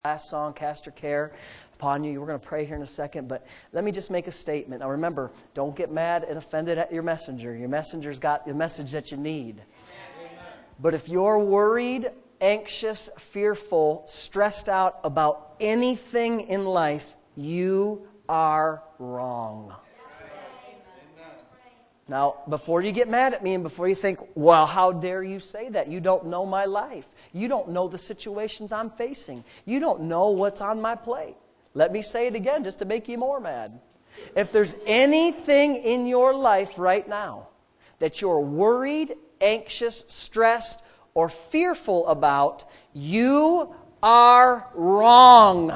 Last song, Cast Your Care Upon You. We're going to pray here in a second, but let me just make a statement. Now remember, don't get mad and offended at your messenger. Your messenger's got the message that you need. Amen. But if you're worried, anxious, fearful, stressed out about anything in life, you are wrong. Now, before you get mad at me and before you think, well, how dare you say that? You don't know my life. You don't know the situations I'm facing. You don't know what's on my plate. Let me say it again just to make you more mad. If there's anything in your life right now that you're worried, anxious, stressed, or fearful about, you are wrong.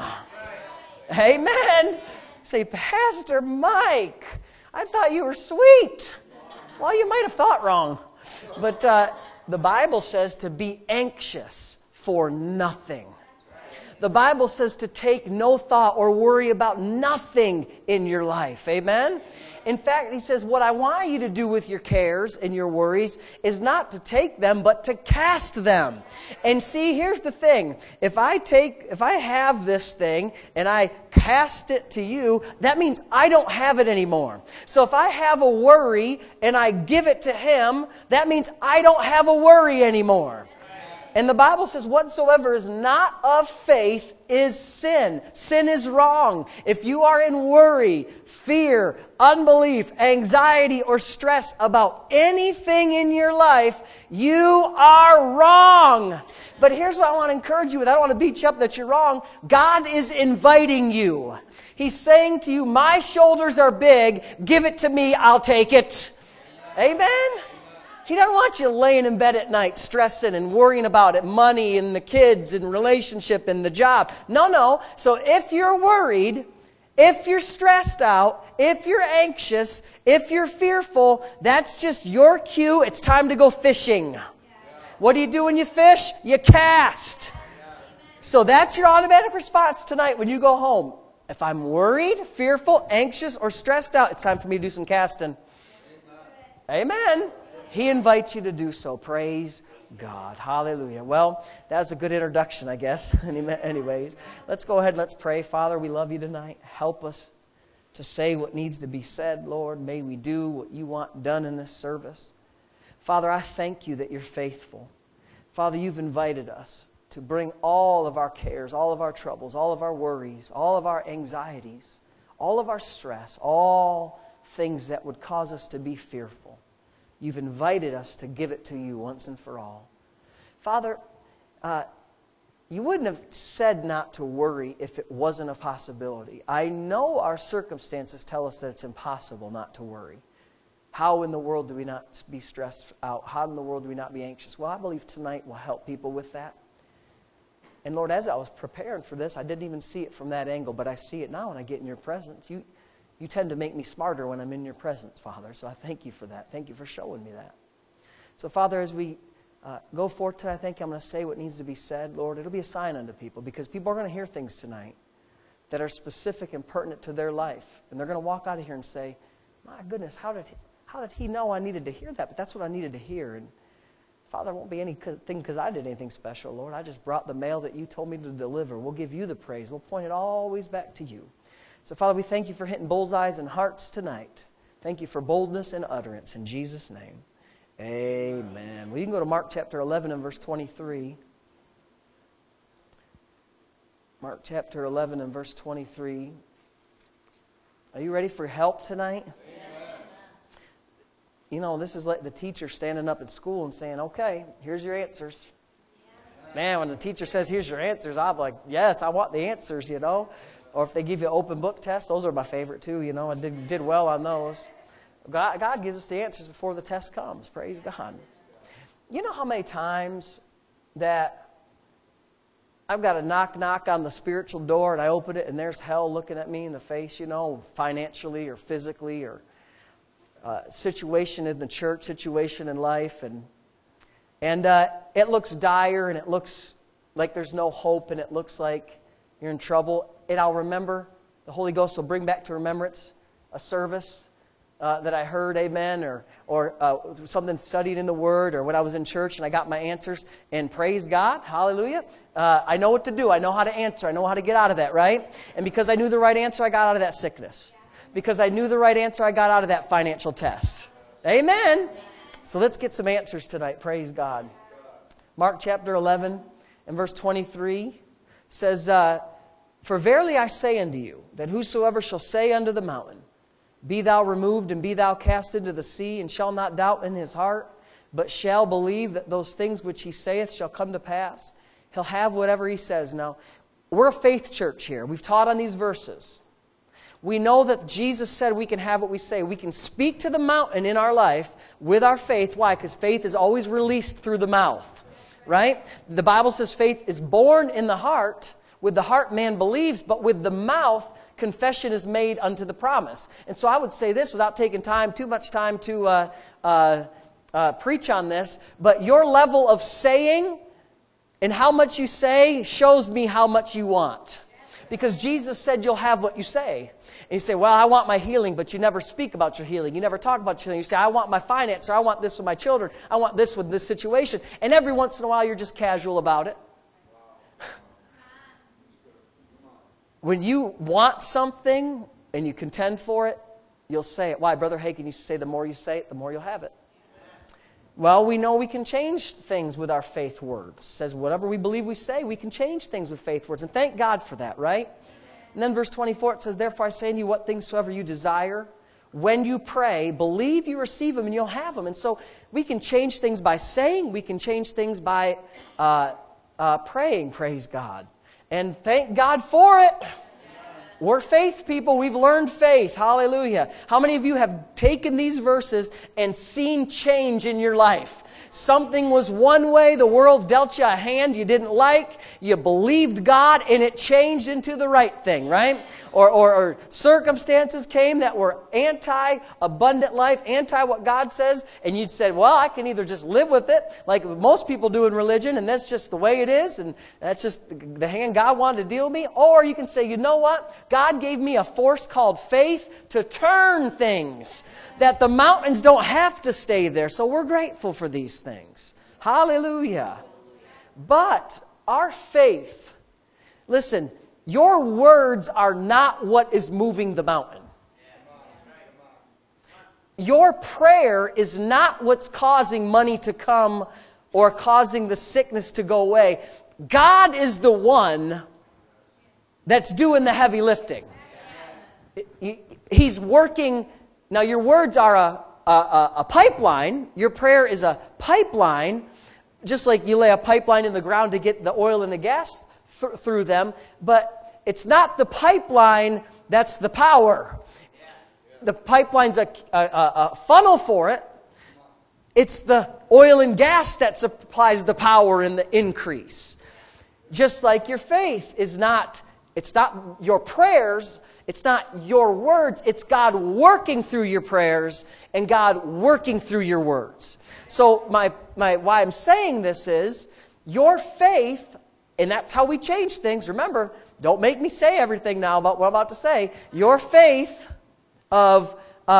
Amen. Say, Pastor Mike, I thought you were sweet. Well, you might have thought wrong. But the Bible says to be anxious for nothing. The Bible says to take no thought or worry about nothing in your life. Amen? In fact, he says, what I want you to do with your cares and your worries is not to take them, but to cast them. And see, here's the thing. If I have this thing and I cast it to you, that means I don't have it anymore. So if I have a worry and I give it to him, that means I don't have a worry anymore. And the Bible says, whatsoever is not of faith is sin. Sin is wrong. If you are in worry, fear, unbelief, anxiety, or stress about anything in your life, you are wrong. But here's what I want to encourage you with. I don't want to beat you up that you're wrong. God is inviting you. He's saying to you, my shoulders are big. Give it to me. I'll take it. Amen? He doesn't want you laying in bed at night stressing and worrying about it, money and the kids and relationship and the job. No. So if you're worried, if you're stressed out, if you're anxious, if you're fearful, that's just your cue. It's time to go fishing. What do you do when you fish? You cast. So that's your automatic response tonight when you go home. If I'm worried, fearful, anxious, or stressed out, it's time for me to do some casting. Amen. He invites you to do so. Praise God. Hallelujah. Well, that was a good introduction, I guess. Anyways, let's go ahead and let's pray. Father, we love you tonight. Help us to say what needs to be said, Lord. May we do what you want done in this service. Father, I thank you that you're faithful. Father, you've invited us to bring all of our cares, all of our troubles, all of our worries, all of our anxieties, all of our stress, all things that would cause us to be fearful. You've invited us to give it to you once and for all. Father, you wouldn't have said not to worry if it wasn't a possibility. I know our circumstances tell us that it's impossible not to worry. How in the world do we not be stressed out? How in the world do we not be anxious? Well, I believe tonight will help people with that. And Lord, as I was preparing for this, I didn't even see it from that angle, but I see it now when I get in your presence. You tend to make me smarter when I'm in your presence, Father. So I thank you for that. Thank you for showing me that. So, Father, as we go forth tonight, I think I'm going to say what needs to be said. Lord, it'll be a sign unto people because people are going to hear things tonight that are specific and pertinent to their life. And they're going to walk out of here and say, my goodness, how did he know I needed to hear that? But that's what I needed to hear. And, Father, it won't be anything because I did anything special, Lord. I just brought the mail that you told me to deliver. We'll give you the praise. We'll point it always back to you. So, Father, we thank you for hitting bullseyes and hearts tonight. Thank you for boldness and utterance. In Jesus' name, amen. Well, you can go to Mark chapter 11 and verse 23. Mark chapter 11 and verse 23. Are you ready for help tonight? Amen. You know, this is like the teacher standing up at school and saying, okay, here's your answers. Man, when the teacher says, here's your answers, I'm like, yes, I want the answers, you know. Or if they give you an open book test, those are my favorite too, you know. I did well on those. God gives us the answers before the test comes. Praise God. You know how many times that I've got a knock on the spiritual door and I open it and there's hell looking at me in the face, you know, financially or physically or situation in the church, situation in life. And it looks dire and it looks like there's no hope and it looks like you're in trouble. And I'll remember, the Holy Ghost will bring back to remembrance a service that I heard, amen, or something studied in the Word, or when I was in church and I got my answers, and praise God, hallelujah, I know what to do. I know how to answer. I know how to get out of that, right? And because I knew the right answer, I got out of that sickness. Because I knew the right answer, I got out of that financial test. Amen. So let's get some answers tonight, praise God. Mark chapter 11 and verse 23 says, For verily I say unto you, that whosoever shall say unto the mountain, Be thou removed, and be thou cast into the sea, and shall not doubt in his heart, but shall believe that those things which he saith shall come to pass, he'll have whatever he says. Now, we're a faith church here. We've taught on these verses. We know that Jesus said we can have what we say. We can speak to the mountain in our life with our faith. Why? Because faith is always released through the mouth. Right? The Bible says faith is born in the heart. With the heart man believes, but with the mouth confession is made unto the promise. And so I would say this without taking too much time to preach on this, but your level of saying and how much you say shows me how much you want. Because Jesus said you'll have what you say. And you say, well, I want my healing, but you never speak about your healing. You never talk about your healing. You say, I want my finance, or I want this with my children. I want this with this situation. And every once in a while, you're just casual about it. When you want something and you contend for it, you'll say it. Why? Brother Hagen used to say, the more you say it, the more you'll have it. Well, we know we can change things with our faith words. It says whatever we believe we say, we can change things with faith words. And thank God for that, right? And then verse 24, it says, Therefore I say unto you, what things soever you desire, when you pray, believe you receive them and you'll have them. And so we can change things by saying. We can change things by praying, praise God. And thank God for it. We're faith people. We've learned faith. Hallelujah. How many of you have taken these verses and seen change in your life? Something was one way, the world dealt you a hand you didn't like, you believed God, and it changed into the right thing, right? Or circumstances came that were anti-abundant life, anti what God says, and you said, well, I can either just live with it, like most people do in religion, and that's just the way it is, and that's just the hand God wanted to deal with me, or you can say, you know what? God gave me a force called faith to turn things, that the mountains don't have to stay there. So we're grateful for these things. Hallelujah. But our faith, listen, your words are not what is moving the mountain. Your prayer is not what's causing money to come or causing the sickness to go away. God is the one that's doing the heavy lifting. He's working. Now, your words are a pipeline. Your prayer is a pipeline, just like you lay a pipeline in the ground to get the oil and the gas through them. But it's not the pipeline that's the power. The pipeline's a funnel for it. It's the oil and gas that supplies the power and the increase. Just like your faith is not, it's not your prayers. It's not your words, it's God working through your prayers and God working through your words. So why I'm saying this is, your faith, and that's how we change things. Remember, don't make me say everything now about what I'm about to say. Your faith of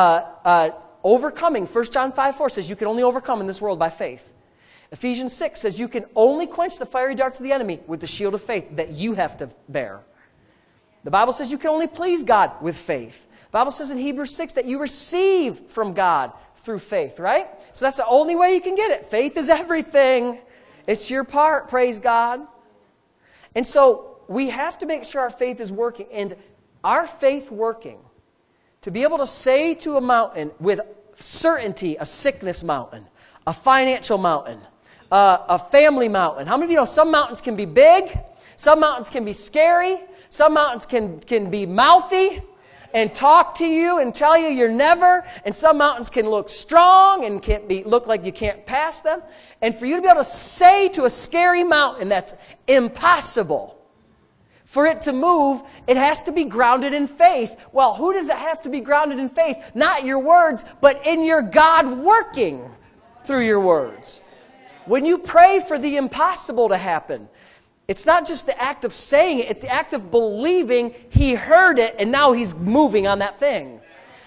overcoming, 1 John 5:4 says you can only overcome in this world by faith. Ephesians 6 says you can only quench the fiery darts of the enemy with the shield of faith that you have to bear. The Bible says you can only please God with faith. The Bible says in Hebrews 6 that you receive from God through faith, right? So that's the only way you can get it. Faith is everything. It's your part, praise God. And so we have to make sure our faith is working. And our faith working, to be able to say to a mountain with certainty, a sickness mountain, a financial mountain, a family mountain. How many of you know some mountains can be big, some mountains can be scary, some mountains can be mouthy and talk to you and tell you you're never. And some mountains can look strong and look like you can't pass them. And for you to be able to say to a scary mountain that's impossible, for it to move, it has to be grounded in faith. Well, who does it have to be grounded in faith? Not your words, but in your God working through your words. When you pray for the impossible to happen, it's not just the act of saying it, it's the act of believing He heard it and now He's moving on that thing.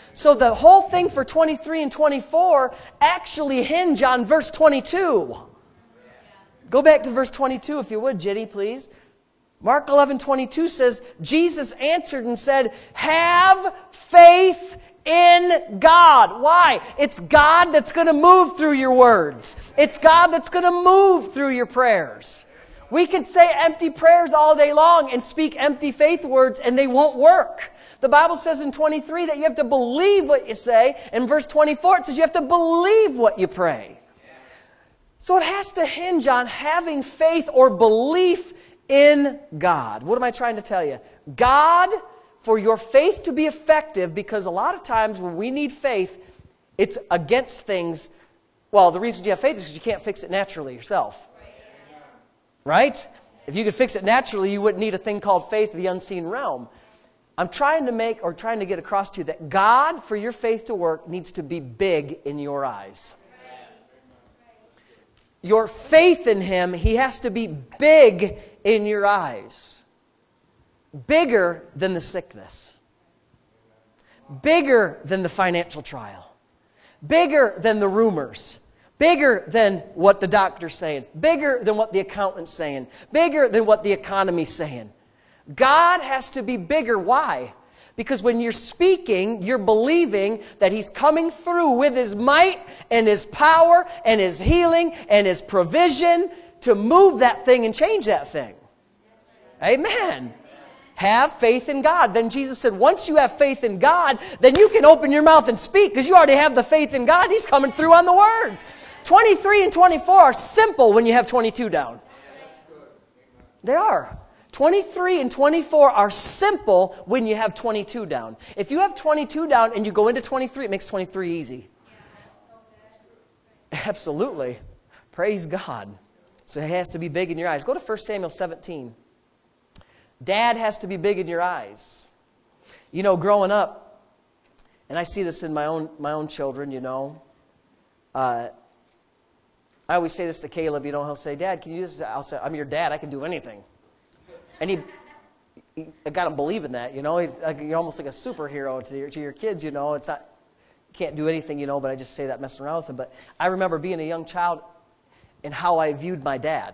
So the whole thing for 23 and 24 actually hinge on verse 22. Go back to verse 22 if you would, Jitty, please. Mark 11:22 says, Jesus answered and said, have faith in God. Why? It's God that's going to move through your words. It's God that's going to move through your prayers. We can say empty prayers all day long and speak empty faith words and they won't work. The Bible says in 23 that you have to believe what you say. In verse 24 it says you have to believe what you pray. So it has to hinge on having faith or belief in God. What am I trying to tell you? God, for your faith to be effective, because a lot of times when we need faith, it's against things. Well, the reason you have faith is because you can't fix it naturally yourself. Right? If you could fix it naturally, you wouldn't need a thing called faith, the unseen realm. I'm trying to get across to you that God, for your faith to work, needs to be big in your eyes. Your faith in Him, He has to be big in your eyes. Bigger than the sickness. Bigger than the financial trial. Bigger than the rumors. Bigger than what the doctor's saying. Bigger than what the accountant's saying. Bigger than what the economy's saying. God has to be bigger. Why? Because when you're speaking, you're believing that He's coming through with His might and His power and His healing and His provision to move that thing and change that thing. Amen. Have faith in God. Then Jesus said, once you have faith in God, then you can open your mouth and speak because you already have the faith in God. He's coming through on the words. 23 and 24 are simple when you have 22 down. They are. 23 and 24 are simple when you have 22 down. If you have 22 down and you go into 23, it makes 23 easy. Absolutely. Praise God. So it has to be big in your eyes. Go to 1 Samuel 17. Dad has to be big in your eyes. You know, growing up, and I see this in my own children, you know. I always say this to Caleb, you know, he'll say, Dad, can you do this? I'll say, I'm your dad, I can do anything. And I got to believe in that, you know. You're almost like a superhero to your kids, you know. It's not, you can't do anything, you know, but I just say that messing around with them. But I remember being a young child and how I viewed my dad.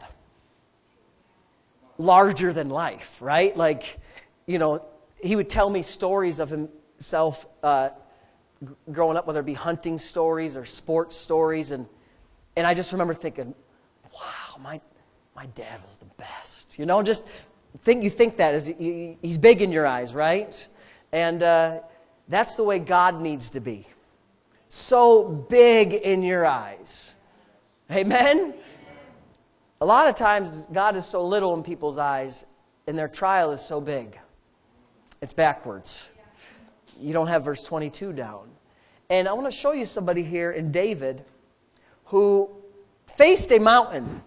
Larger than life, right? Like, you know, he would tell me stories of himself growing up, whether it be hunting stories or sports stories. And I just remember thinking, wow, my dad was the best. You know, just you think that as he's big in your eyes, right? And that's the way God needs to be. So big in your eyes. Amen? A lot of times, God is so little in people's eyes, and their trial is so big. It's backwards. You don't have verse 22 down. And I want to show you somebody here in David who faced a mountain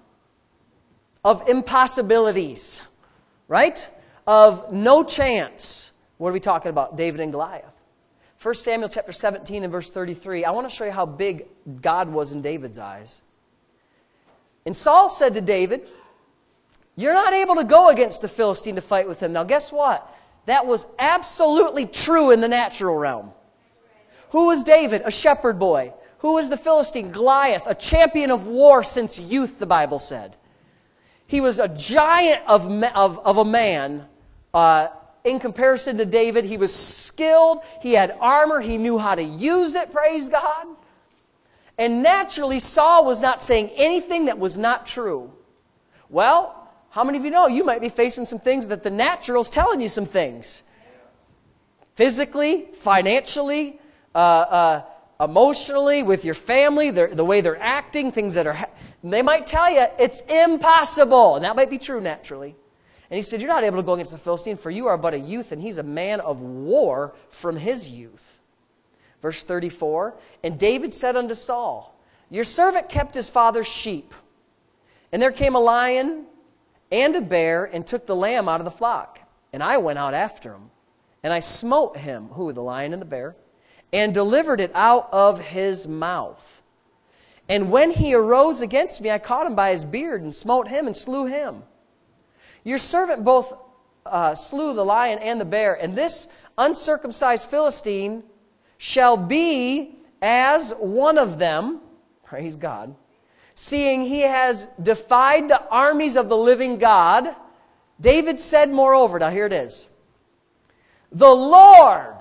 of impossibilities, right? Of no chance. What are we talking about? David and Goliath. 1 Samuel chapter 17 and verse 33. I want to show you how big God was in David's eyes. And Saul said to David, you're not able to go against the Philistine to fight with him. Now guess what? That was absolutely true in the natural realm. Who was David? A shepherd boy. Who was the Philistine? Goliath, a champion of war since youth, the Bible said. He was a giant of a man. In comparison to David, he was skilled. He had armor. He knew how to use it, praise God. And naturally, Saul was not saying anything that was not true. Well, how many of you know you might be facing some things that the natural's telling you some things? Physically, financially, emotionally, with your family, the way they're acting, things that are... They might tell you it's impossible. And that might be true naturally. And he said, you're not able to go against the Philistine, for you are but a youth, and he's a man of war from his youth. Verse 34, and David said unto Saul, your servant kept his father's sheep. And there came a lion and a bear and took the lamb out of the flock. And I went out after him. And I smote him, who, the lion and the bear, and delivered it out of his mouth. And when he arose against me, I caught him by his beard and smote him and slew him. Your servant both slew the lion and the bear. And this uncircumcised Philistine shall be as one of them, praise God, seeing he has defied the armies of the living God. David said, moreover, now here it is, the Lord.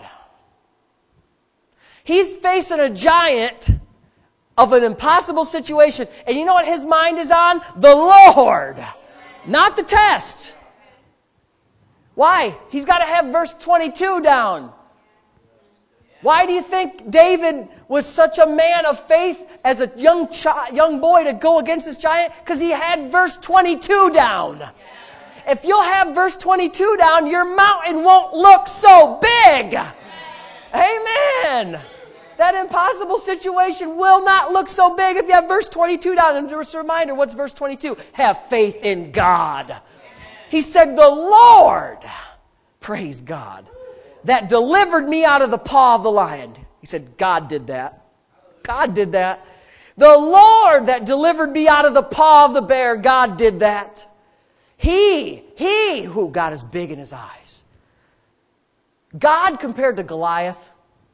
He's facing a giant of an impossible situation. And you know what his mind is on? The Lord. Not the test. Why? He's got to have verse 22 down. Why do you think David was such a man of faith as a young boy to go against this giant? Because he had verse 22 down. If you'll have verse 22 down, your mountain won't look so big. Amen. That impossible situation will not look so big if you have verse 22 down. And just a reminder, what's verse 22? Have faith in God. He said, the Lord, praise God, that delivered me out of the paw of the lion. He said, God did that. God did that. The Lord that delivered me out of the paw of the bear, God did that. He who God is big in his eyes. God compared to Goliath.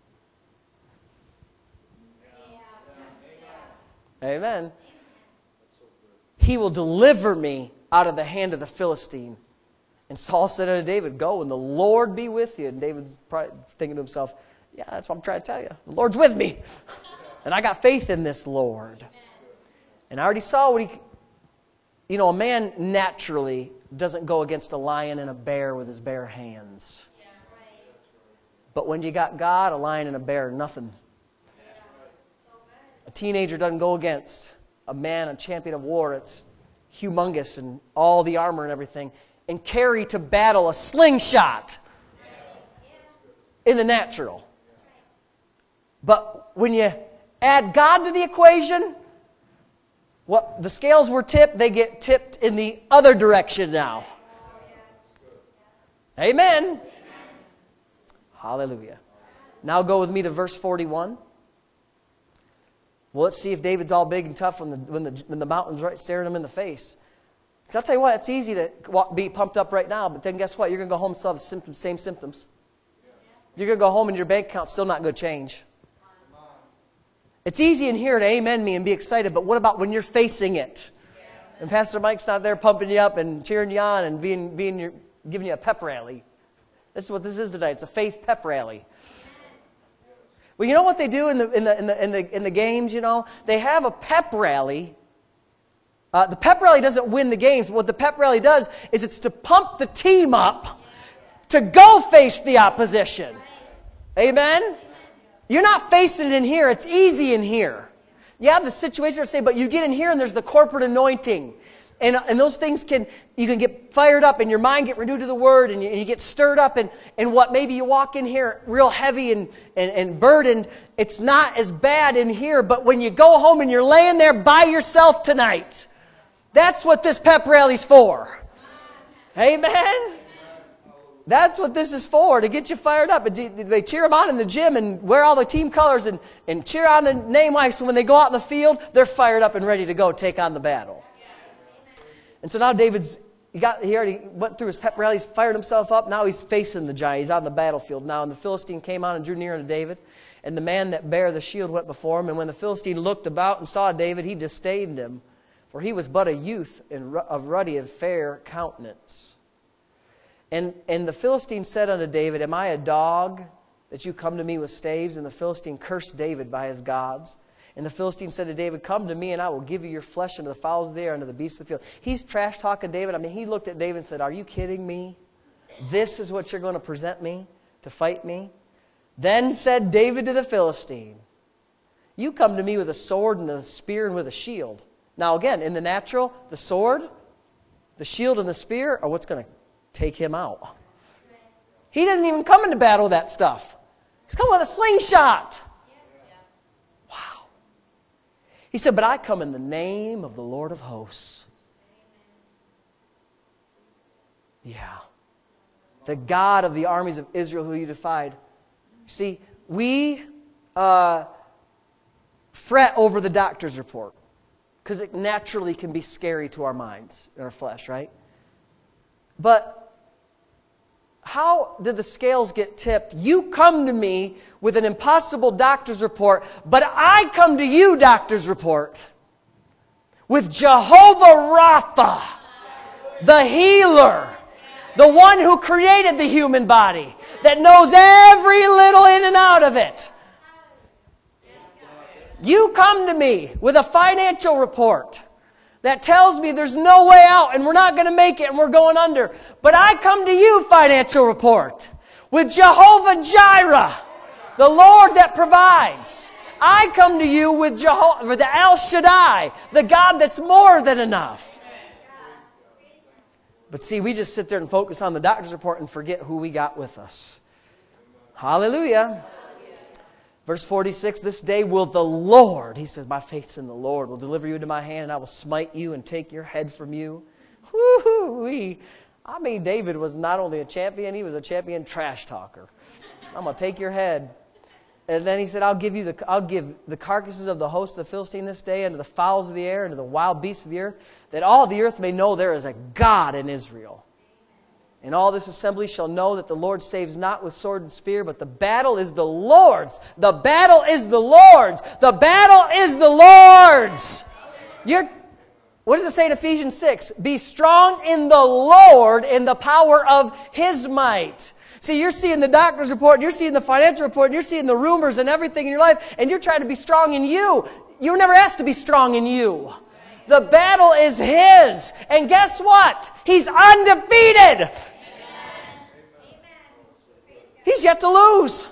Amen. He will deliver me out of the hand of the Philistine. And Saul said unto David, go and the Lord be with you. And David's probably thinking to himself, yeah, that's what I'm trying to tell you. The Lord's with me. And I got faith in this Lord. And I already saw what a man naturally doesn't go against a lion and a bear with his bare hands. But when you got God, a lion and a bear, nothing. A teenager doesn't go against a man, a champion of war. It's humongous and all the armor and everything. And carry to battle a slingshot in the natural. But when you add God to the equation, what the scales were tipped, they get tipped in the other direction now. Amen. Hallelujah. Now go with me to verse 41. Well, let's see if David's all big and tough when the mountain's right staring him in the face. Because I'll tell you what, it's easy to be pumped up right now, but then guess what? You're going to go home and still have the same symptoms. You're going to go home and your bank account's still not going to change. It's easy in here to amen me and be excited, but what about when you're facing it? And Pastor Mike's not there pumping you up and cheering you on and giving you a pep rally. This is what this is tonight. It's a faith pep rally. Well, you know what they do in the games, They have a pep rally. The pep rally doesn't win the games. What the pep rally does is it's to pump the team up to go face the opposition. Amen? You're not facing it in here. It's easy in here. You have the situation to say, but you get in here and there's the corporate anointing. And those things you can get fired up and your mind get renewed to the Word and you get stirred up and what maybe you walk in here real heavy and burdened. It's not as bad in here, but when you go home and you're laying there by yourself tonight, that's what this pep rally's for. Amen? That's what this is for, to get you fired up. They cheer them on in the gym and wear all the team colors and cheer on the name wife, so when they go out in the field, they're fired up and ready to go take on the battle. And so now he already went through his pep rally, he's fired himself up, now he's facing the giant, he's on the battlefield now, and the Philistine came on and drew near unto David, and the man that bare the shield went before him, and when the Philistine looked about and saw David, he disdained him, for he was but a youth of ruddy and fair countenance. And the Philistine said unto David, am I a dog that you come to me with staves? And the Philistine cursed David by his gods. And the Philistine said to David, come to me and I will give you your flesh unto the fowls of the air and to the beasts of the field. He's trash talking David. He looked at David and said, are you kidding me? This is what you're going to present me to fight me? Then said David to the Philistine, you come to me with a sword and a spear and with a shield. Now again, in the natural, the sword, the shield and the spear are what's going to take him out. He doesn't even come into battle with that stuff. He's coming with a slingshot. Wow. He said, but I come in the name of the Lord of hosts. Yeah. The God of the armies of Israel who you defied. See, we fret over the doctor's report because it naturally can be scary to our minds, our flesh, right? But how did the scales get tipped? You come to me with an impossible doctor's report, but I come to you, doctor's report, with Jehovah Rapha, the healer, the one who created the human body, that knows every little in and out of it. You come to me with a financial report that tells me there's no way out and we're not going to make it and we're going under. But I come to you, financial report, with Jehovah Jireh, the Lord that provides. I come to you with Jehovah, the El Shaddai, the God that's more than enough. But see, we just sit there and focus on the doctor's report and forget who we got with us. Hallelujah. Verse 46, this day will the Lord, he says, my faith's in the Lord, will deliver you into my hand, and I will smite you and take your head from you. Woo-hoo-wee. I mean, David was not only a champion, he was a champion trash talker. I'm going to take your head. And then he said, I'll give the carcasses of the host of the Philistine this day, unto the fowls of the air, and to the wild beasts of the earth, that all the earth may know there is a God in Israel. And all this assembly shall know that the Lord saves not with sword and spear, but the battle is the Lord's. The battle is the Lord's. The battle is the Lord's. What does it say in Ephesians 6? Be strong in the Lord in the power of His might. See, you're seeing the doctor's report, and you're seeing the financial report, and you're seeing the rumors and everything in your life, and you're trying to be strong in you. You were never asked to be strong in you. The battle is His. And guess what? He's undefeated. He's yet to lose.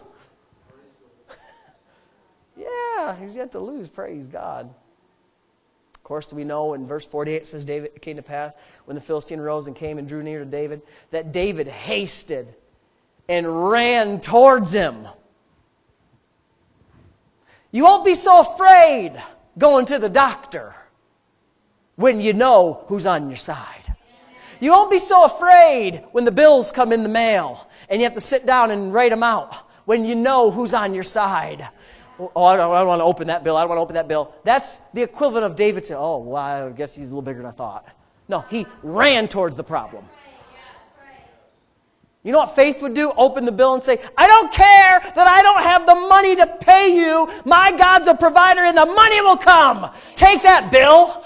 Yeah, he's yet to lose. Praise God. Of course, we know in verse 48 it says, David, it came to pass when the Philistine rose and came and drew near to David, that David hasted and ran towards him. You won't be so afraid going to the doctor when you know who's on your side. You won't be so afraid when the bills come in the mail and you have to sit down and write them out when you know who's on your side. Oh, I don't want to open that bill. I don't want to open that bill. That's the equivalent of David saying, oh, well, I guess he's a little bigger than I thought. No, he ran towards the problem. You know what faith would do? Open the bill and say, I don't care that I don't have the money to pay you. My God's a provider and the money will come. Take that bill.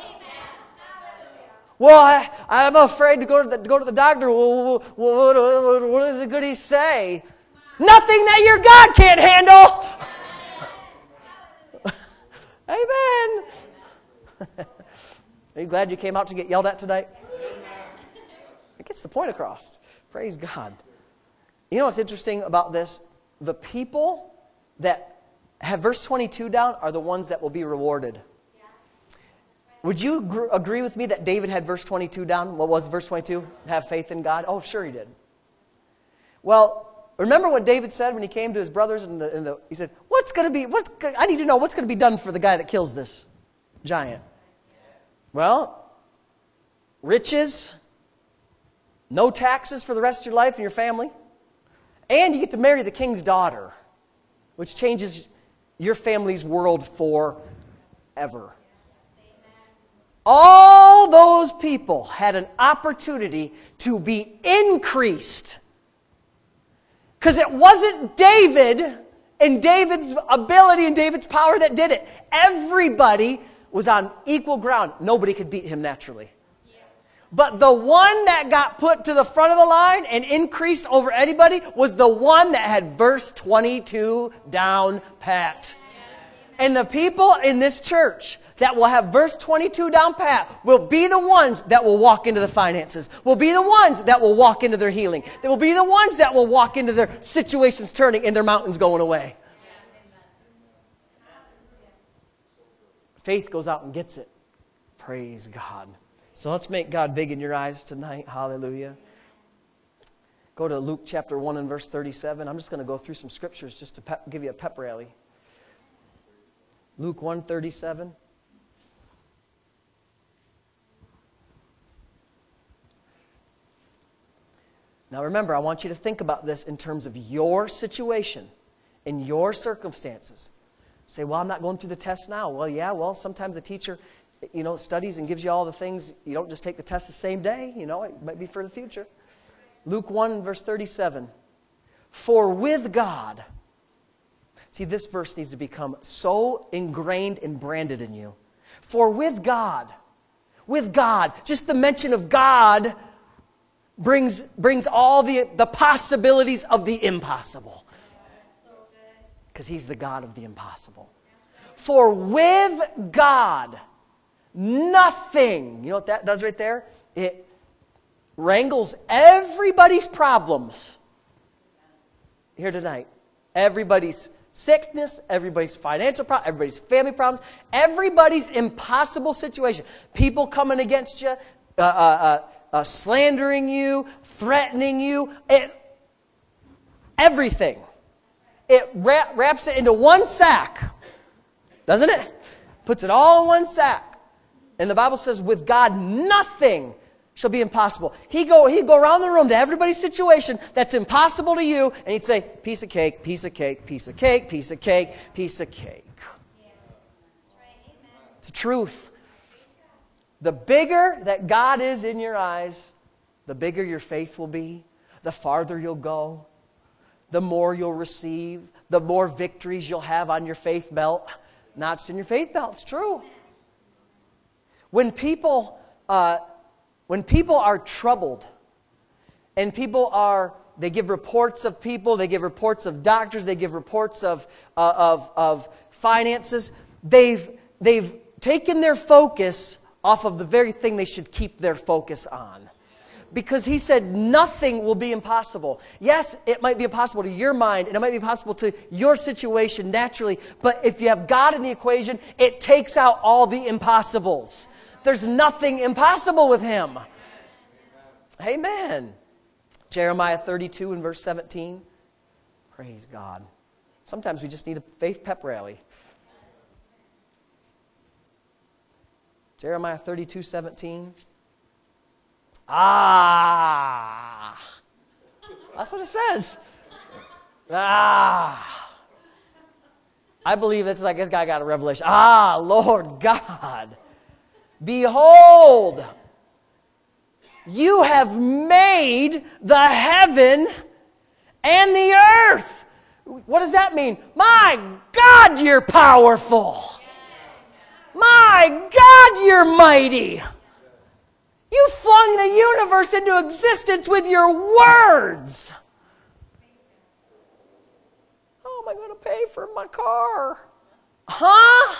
Well, I'm afraid to go to the doctor. What is it good he say? Nothing that your God can't handle. Amen. Are you glad you came out to get yelled at tonight? It gets the point across. Praise God. You know what's interesting about this? The people that have verse 22 down are the ones that will be rewarded. Would you agree with me that David had verse 22 down? What was verse 22? Have faith in God? Oh, sure he did. Well, remember what David said when he came to his brothers he said, I need to know what's going to be done for the guy that kills this giant. Well, riches, no taxes for the rest of your life and your family, and you get to marry the king's daughter, which changes your family's world forever. All those people had an opportunity to be increased. Because it wasn't David and David's ability and David's power that did it. Everybody was on equal ground. Nobody could beat him naturally. But the one that got put to the front of the line and increased over anybody was the one that had verse 22 down pat. And the people in this church that will have verse 22 down pat will be the ones that will walk into the finances, will be the ones that will walk into their healing. They will be the ones that will walk into their situations turning and their mountains going away. Faith goes out and gets it. Praise God. So let's make God big in your eyes tonight. Hallelujah. Go to Luke chapter 1 and verse 37. I'm just going to go through some scriptures just to give you a pep rally. Luke 1:37. Now remember, I want you to think about this in terms of your situation, in your circumstances. Say, well, I'm not going through the test now. Well, yeah, sometimes the teacher, studies and gives you all the things. You don't just take the test the same day. It might be for the future. Luke 1, verse 37. For with God, see, this verse needs to become so ingrained and branded in you. For with God, just the mention of God brings all the possibilities of the impossible. Because He's the God of the impossible. For with God, nothing, you know what that does right there? It wrangles everybody's problems here tonight. Everybody's sickness, everybody's financial problem, everybody's family problems, everybody's impossible situation. People coming against you, slandering you, threatening you, everything. It wraps it into one sack, doesn't it? Puts it all in one sack. And the Bible says, with God, nothing shall be impossible. He'd go around the room to everybody's situation that's impossible to you, and He'd say, piece of cake, piece of cake, piece of cake, piece of cake, piece of cake. It's the truth. The bigger that God is in your eyes, the bigger your faith will be, the farther you'll go, the more you'll receive, the more victories you'll have on your faith belt. Notched in your faith belt, it's true. When people are troubled, and they give reports of people, they give reports of doctors, they give reports of finances, they've taken their focus off of the very thing they should keep their focus on. Because He said nothing will be impossible. Yes, it might be impossible to your mind, and it might be possible to your situation naturally, but if you have God in the equation, it takes out all the impossibles. There's nothing impossible with Him. Amen. Jeremiah 32 and verse 17. Praise God. Sometimes we just need a faith pep rally. Jeremiah 32, 17. Ah! That's what it says. Ah! I believe it's like this guy got a revelation. Ah, Lord God. Behold, you have made the heaven and the earth. What does that mean? My God, you're powerful. My God, you're mighty. You flung the universe into existence with your words. How am I going to pay for my car? Huh?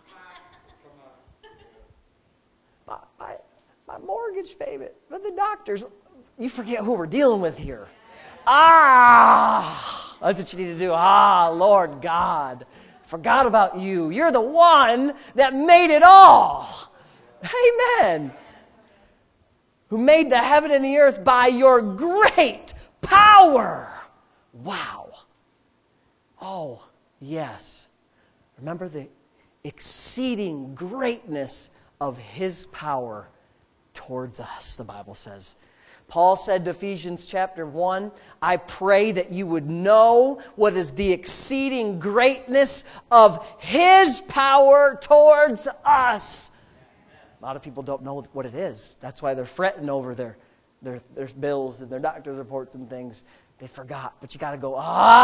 My mortgage payment. But the doctors, you forget who we're dealing with here. Ah! That's what you need to do. Ah, Lord God. Forgot about you. You're the one that made it all. Amen. Who made the heaven and the earth by your great power. Wow. Oh, yes. Remember the exceeding greatness of His power towards us, the Bible says. Paul said to Ephesians chapter 1, I pray that you would know what is the exceeding greatness of His power towards us. A lot of people don't know what it is. That's why they're fretting over their bills and their doctor's reports and things. They forgot. But you got to go,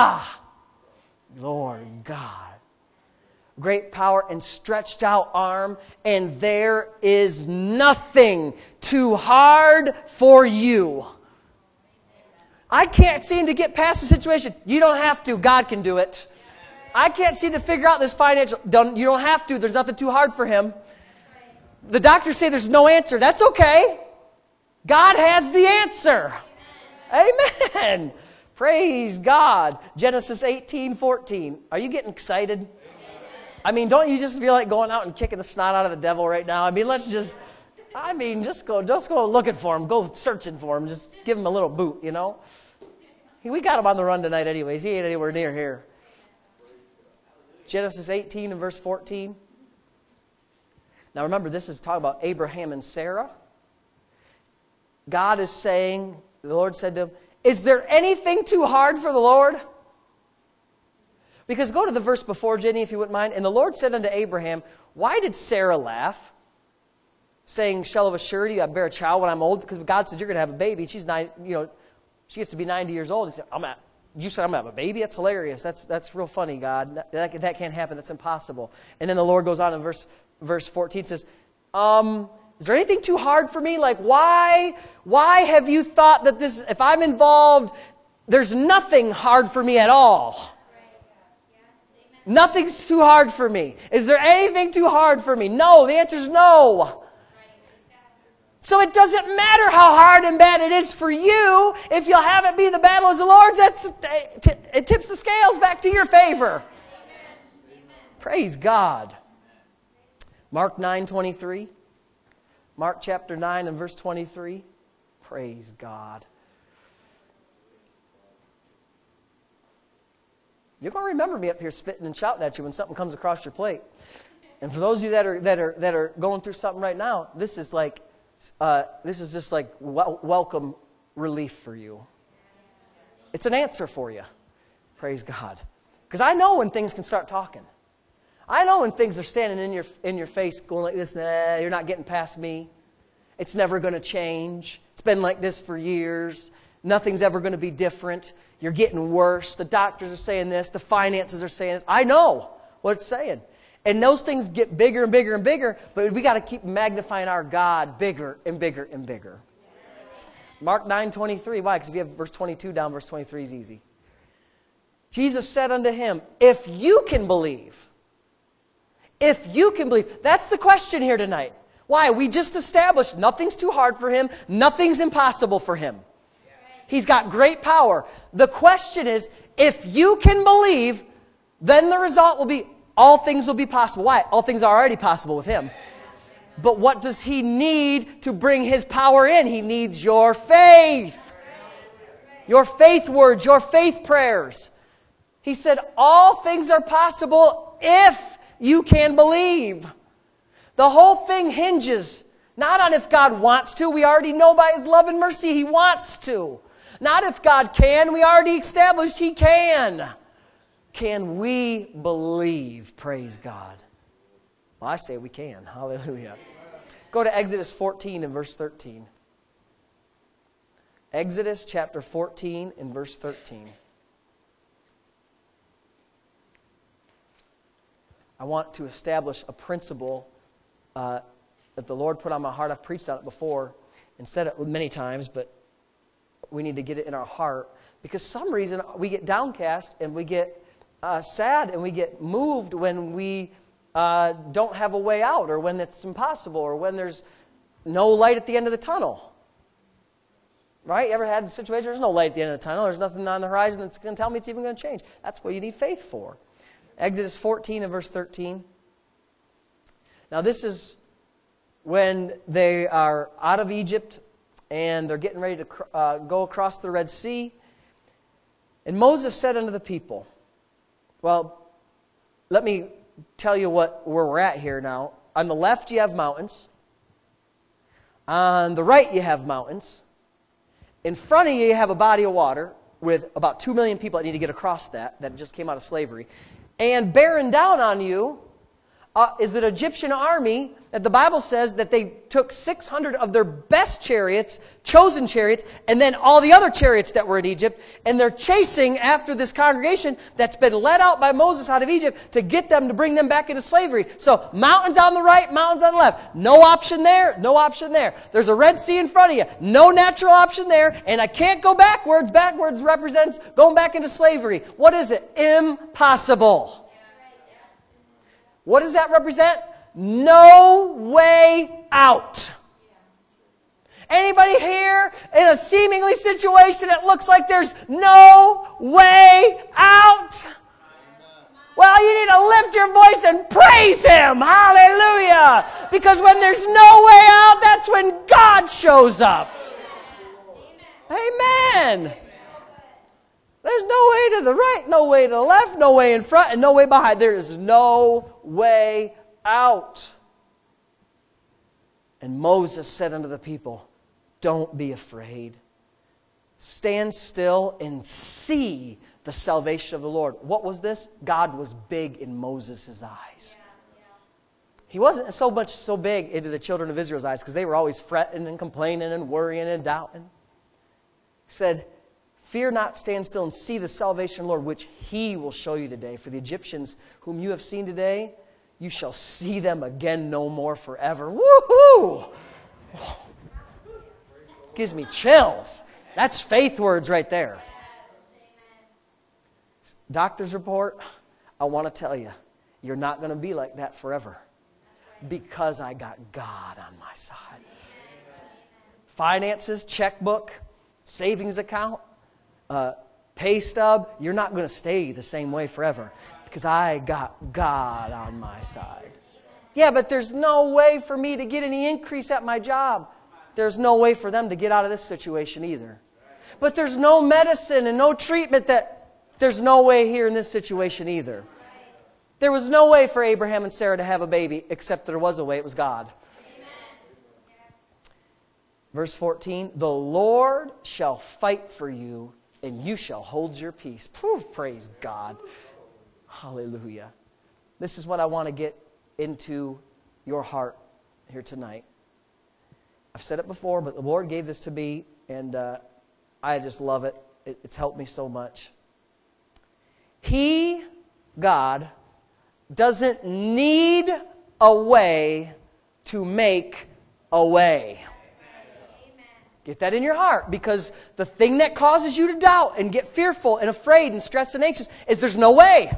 Lord God. Great power and stretched out arm, and there is nothing too hard for you. I can't seem to get past the situation. You don't have to. God can do it. I can't seem to figure out this financial. You don't have to. There's nothing too hard for Him. The doctors say there's no answer. That's okay. God has the answer. Amen. Praise God. Genesis 18:14. Are you getting excited? I mean, don't you just feel like going out and kicking the snot out of the devil right now? I mean, just go looking for him. Go searching for him. Just give him a little boot, you know. We got him on the run tonight anyways. He ain't anywhere near here. Genesis 18 and verse 14. Now remember, this is talking about Abraham and Sarah. God is saying, the Lord said to him, is there anything too hard for the Lord? Because go to the verse before, Jenny, if you wouldn't mind. And the Lord said unto Abraham, why did Sarah laugh? Saying, shall of a surety I bear a child when I'm old? Because God said, you're going to have a baby. She's not, She gets to be 90 years old. He said, you said I'm going to have a baby? That's hilarious. That's real funny, God. That can't happen. That's impossible. And then the Lord goes on in verse 14, says, is there anything too hard for me? Like, why have you thought that this, if I'm involved, there's nothing hard for me at all? Nothing's too hard for me. Is there anything too hard for me? No, the answer is no. So it doesn't matter how hard and bad it is for you. If you'll have it be the battle as the Lord's, it tips the scales back to your favor. Amen. Praise God. Mark 9:23. Mark chapter 9 and verse 23. Praise God. You're going to remember me up here spitting and shouting at you when something comes across your plate. And for those of you that are going through something right now, this is just like welcome relief for you. It's an answer for you. Praise God. Because I know when things can start talking. I know when things are standing in your face going like this, nah, you're not getting past me. It's never going to change. It's been like this for years. Nothing's ever going to be different. You're getting worse. The doctors are saying this. The finances are saying this. I know what it's saying. And those things get bigger and bigger and bigger, but we got to keep magnifying our God bigger and bigger and bigger. Mark 9:23. Why? Because if you have verse 22 down, verse 23 is easy. Jesus said unto him, if you can believe. If you can believe. That's the question here tonight. Why? We just established nothing's too hard for him. Nothing's impossible for him. He's got great power. The question is, if you can believe, then the result will be all things will be possible. Why? All things are already possible with him. But what does he need to bring his power in? He needs your faith. Your faith words, your faith prayers. He said, all things are possible if you can believe. The whole thing hinges not on if God wants to. We already know by his love and mercy he wants to. Not if God can. We already established he can. Can we believe? Praise God. Well, I say we can. Hallelujah. Go to Exodus 14 and verse 13. Exodus chapter 14 and verse 13. I want to establish a principle that the Lord put on my heart. I've preached on it before and said it many times, but we need to get it in our heart. Because some reason we get downcast and we get sad and we get moved when we don't have a way out, or when it's impossible, or when there's no light at the end of the tunnel. Right? You ever had a situation where there's no light at the end of the tunnel? There's nothing on the horizon that's going to tell me it's even going to change. That's what you need faith for. Exodus 14 and verse 13. Now this is when they are out of Egypt and they're getting ready to go across the Red Sea. And Moses said unto the people, well, let me tell you where we're at here now. On the left you have mountains. On the right you have mountains. In front of you have a body of water with about 2 million people that need to get across that just came out of slavery. And bearing down on you is an Egyptian army that the Bible says that they took 600 of their best chariots, chosen chariots, and then all the other chariots that were in Egypt, and they're chasing after this congregation that's been led out by Moses out of Egypt to get them, to bring them back into slavery. So mountains on the right, mountains on the left. No option there, no option there. There's a Red Sea in front of you. No natural option there, and I can't go backwards. Backwards represents going back into slavery. What is it? Impossible. What does that represent? No way out. Anybody here in a seemingly situation that looks like there's no way out? Well, you need to lift your voice and praise Him. Hallelujah. Because when there's no way out, that's when God shows up. Amen. There's no way to the right, no way to the left, no way in front, and no way behind. There is no way out. And Moses said unto the people, don't be afraid. Stand still and see the salvation of the Lord. What was this? God was big in Moses' eyes. He wasn't so big into the children of Israel's eyes because they were always fretting and complaining and worrying and doubting. He said, Fear not, stand still, and see the salvation of the Lord, which He will show you today. For the Egyptians whom you have seen today, you shall see them again no more forever. Woo-hoo! Gives me chills. That's faith words right there. Doctor's report, I want to tell you, you're not going to be like that forever. Because I got God on my side. Finances, checkbook, savings account, pay stub, you're not going to stay the same way forever. Because I got God on my side. Yeah, but there's no way for me to get any increase at my job. There's no way for them to get out of this situation either. But there's no medicine and no treatment there's no way here in this situation either. There was no way for Abraham and Sarah to have a baby, except there was a way. It was God. Amen. Verse 14, the Lord shall fight for you, and you shall hold your peace. Praise God. Hallelujah. This is what I want to get into your heart here tonight. I've said it before, but the Lord gave this to me, and I just love it. It's helped me so much. He, God, doesn't need a way to make a way. Amen. Get that in your heart, because the thing that causes you to doubt and get fearful and afraid and stressed and anxious is there's no way.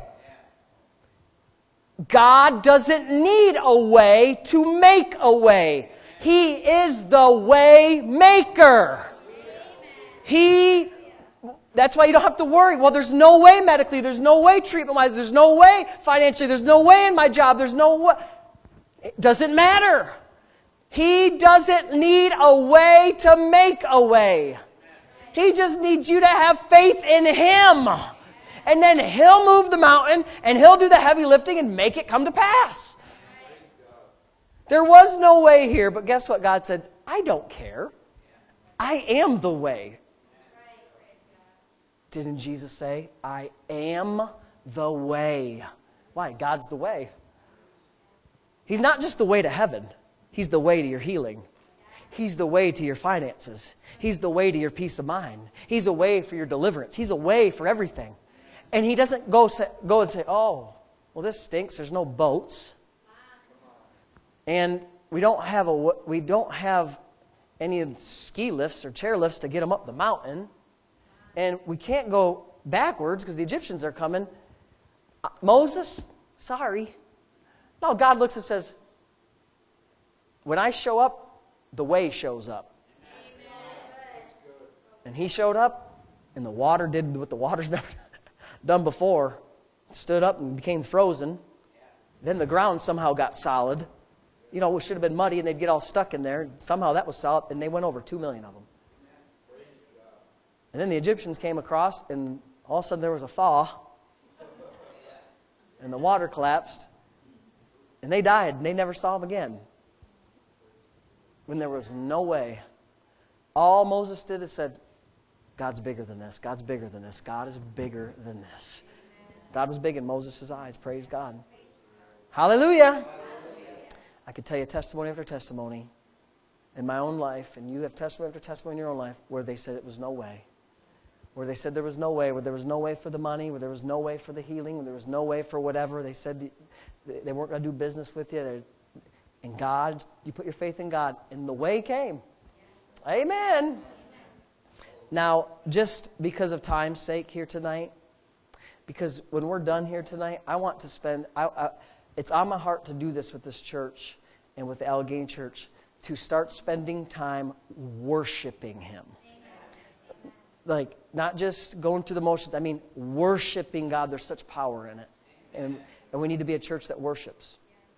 God doesn't need a way to make a way. He is the way maker. That's why you don't have to worry. Well, there's no way medically. There's no way treatment-wise. There's no way financially. There's no way in my job. There's no way. It doesn't matter. He doesn't need a way to make a way. He just needs you to have faith in Him. And then He'll move the mountain and He'll do the heavy lifting and make it come to pass. There was no way here, but guess what? God said, I don't care. I am the way. Didn't Jesus say, I am the way? Why? God's the way. He's not just the way to heaven. He's the way to your healing. He's the way to your finances. He's the way to your peace of mind. He's a way for your deliverance. He's a way for everything. And He doesn't go and say, oh, well, this stinks. There's no boats. And we don't have any ski lifts or chair lifts to get them up the mountain. And we can't go backwards because the Egyptians are coming. Moses, sorry. No, God looks and says, when I show up, the way shows up. And He showed up, and the water did what the water's never done before. It stood up and became frozen. Then the ground somehow got solid. You know, it should have been muddy, and they'd get all stuck in there. Somehow that was solid, and they went over 2 million of them. And then the Egyptians came across, and all of a sudden there was a thaw. And the water collapsed. And they died, and they never saw them again. When there was no way. All Moses did is said, God's bigger than this. God's bigger than this. God is bigger than this. God was big in Moses' eyes. Praise God. Hallelujah. I could tell you testimony after testimony in my own life, and you have testimony after testimony in your own life, where they said it was no way. Where they said there was no way, where there was no way for the money, where there was no way for the healing, where there was no way for whatever. They said they weren't going to do business with you. And God, you put your faith in God, and the way came. Amen. Now, just because of time's sake here tonight, because when we're done here tonight, I want to spend, it's on my heart to do this with this church and with the Allegheny Church, to start spending time worshiping Him. Like, not just going through the motions. I mean, worshiping God. There's such power in it. And we need to be a church that worships.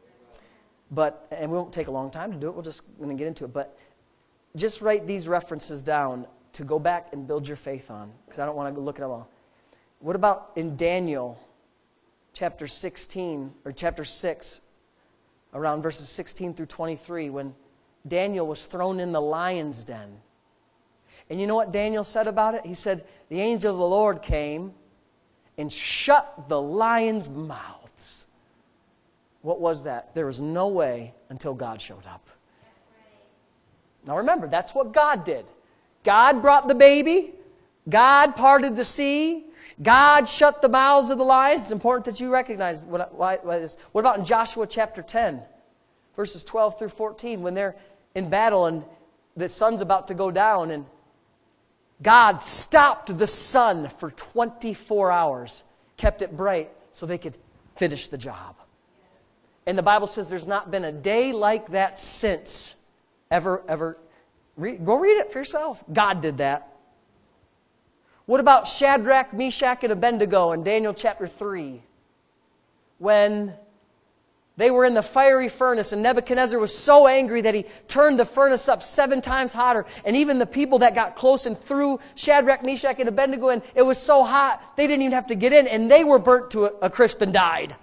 And we won't take a long time to do it. We'll just going to get into it. But just write these references down to go back and build your faith on, because I don't want to look at them all. What about in Daniel chapter 16, or chapter 6, around verses 16 through 23, when Daniel was thrown in the lion's den? And you know what Daniel said about it? He said, the angel of the Lord came and shut the lions' mouths. What was that? There was no way until God showed up. Now remember, that's what God did. God brought the baby. God parted the sea. God shut the mouths of the lions. It's important that you recognize why this. What about in Joshua chapter 10, verses 12 through 14, when they're in battle and the sun's about to go down, and God stopped the sun for 24 hours, kept it bright so they could finish the job. And the Bible says there's not been a day like that since. Ever. Go read it for yourself. God did that. What about Shadrach, Meshach, and Abednego in Daniel chapter 3? When they were in the fiery furnace and Nebuchadnezzar was so angry that he turned the furnace up 7 times hotter. And even the people that got close and threw Shadrach, Meshach, and Abednego in, it was so hot they didn't even have to get in. And they were burnt to a crisp and died.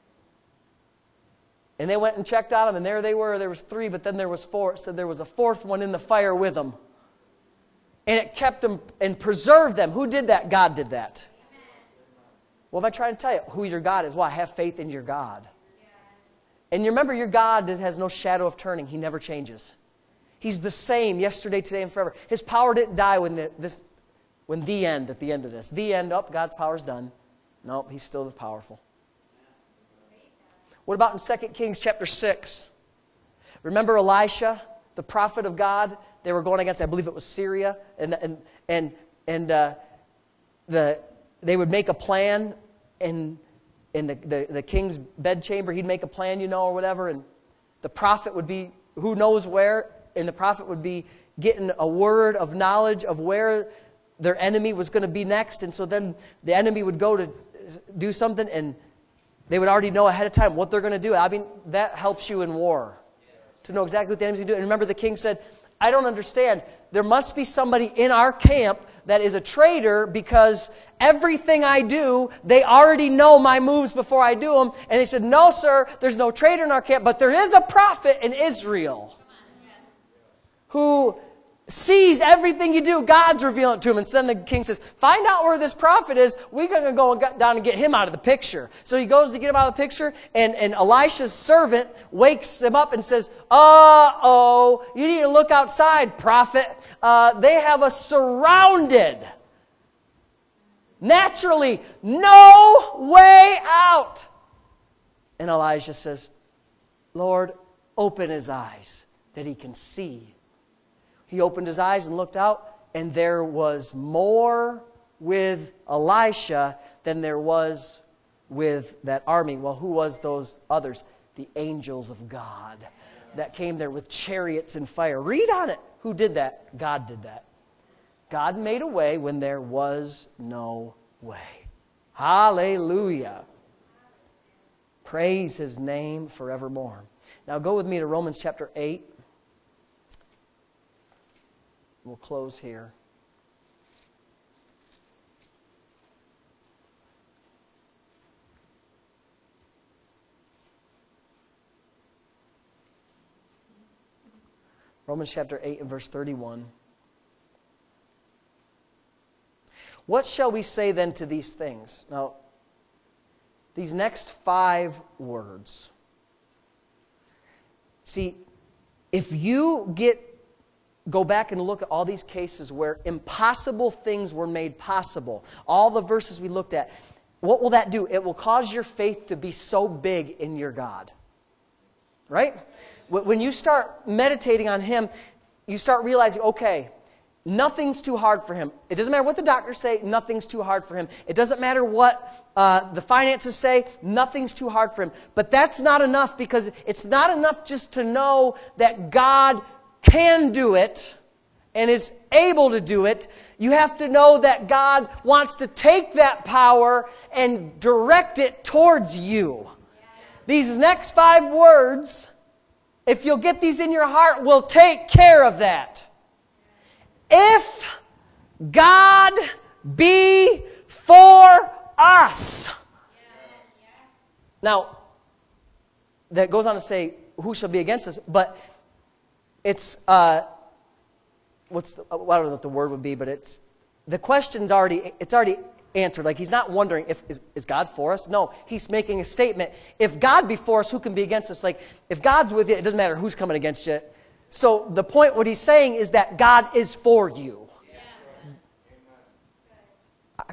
And they went and checked on them, and there they were. There was 3, but then there was 4. It said there was a 4th one in the fire with them. And it kept them and preserved them. Who did that? God did that. Amen. What am I trying to tell you? Who your God is. Why? Have faith in your God. Yes. And you remember, your God has no shadow of turning. He never changes. He's the same yesterday, today, and forever. His power didn't die when at the end of this. The end, God's power's done. Nope, He's still powerful. What about in 2 Kings chapter 6? Remember Elisha, the prophet of God? They were going against, I believe it was Syria, and they would make a plan in the king's bedchamber. He'd make a plan, or whatever, and the prophet would be who knows where, and the prophet would be getting a word of knowledge of where their enemy was going to be next, and so then the enemy would go to do something, and they would already know ahead of time what they're going to do. I mean, that helps you in war, to know exactly what the enemy's going to do. And remember, the king said, I don't understand. There must be somebody in our camp that is a traitor, because everything I do, they already know my moves before I do them. And they said, no, sir, there's no traitor in our camp, but there is a prophet in Israel who sees everything you do. God's revealing it to him. And so then the king says, find out where this prophet is. We're going to go down and get him out of the picture. So he goes to get him out of the picture, and Elisha's servant wakes him up and says, uh-oh, you need to look outside, prophet. They have us surrounded. Naturally, no way out. And Elijah says, Lord, open his eyes that he can see. He opened his eyes and looked out, and there was more with Elisha than there was with that army. Well, who was those others? The angels of God that came there with chariots and fire. Read on it. Who did that? God did that. God made a way when there was no way. Hallelujah. Praise His name forevermore. Now go with me to Romans chapter 8. We'll close here. Romans chapter 8 and verse 31. What shall we say then to these things? Now, these next 5 words. See, if you go back and look at all these cases where impossible things were made possible, all the verses we looked at, what will that do? It will cause your faith to be so big in your God. Right? When you start meditating on Him, you start realizing, okay, nothing's too hard for Him. It doesn't matter what the doctors say, nothing's too hard for Him. It doesn't matter what the finances say, nothing's too hard for Him. But that's not enough, because it's not enough just to know that God can do it and is able to do it. You have to know that God wants to take that power and direct it towards you. These next 5 words, if you'll get these in your heart, will take care of that. If God be for us. Now, that goes on to say, who shall be against us? But it's, I don't know what the word would be, but it's, the question's already answered. Like, He's not wondering, is God for us? No, He's making a statement. If God be for us, who can be against us? Like, if God's with you, it doesn't matter who's coming against you. So the point, what He's saying is that God is for you.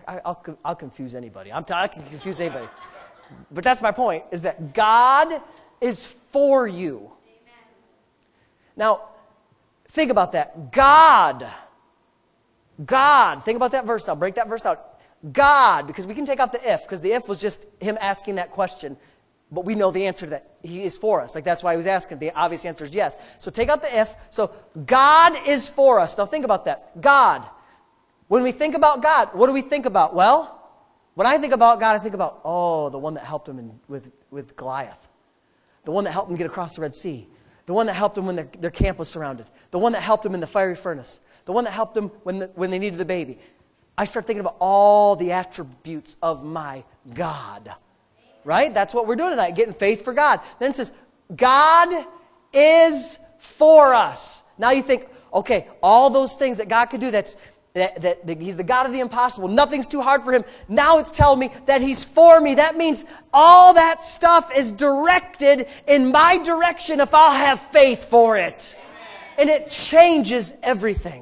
I'll confuse anybody. I can confuse anybody. But that's my point, is that God is for you. Now, think about that. God. Think about that verse now. Break that verse out. God, because we can take out the if, because the if was just him asking that question. But we know the answer to that. He is for us. Like, that's why he was asking. The obvious answer is yes. So take out the if. So God is for us. Now think about that. God. When we think about God, what do we think about? Well, when I think about God, I think about, the one that helped him with Goliath. The one that helped him get across the Red Sea. The one that helped them when their camp was surrounded. The one that helped them in the fiery furnace. The one that helped them when they needed the baby. I start thinking about all the attributes of my God. Right? That's what we're doing tonight, getting faith for God. Then it says, God is for us. Now you think, okay, all those things that God could do, that He's the God of the impossible. Nothing's too hard for Him. Now it's telling me that He's for me. That means all that stuff is directed in my direction if I'll have faith for it. And it changes everything.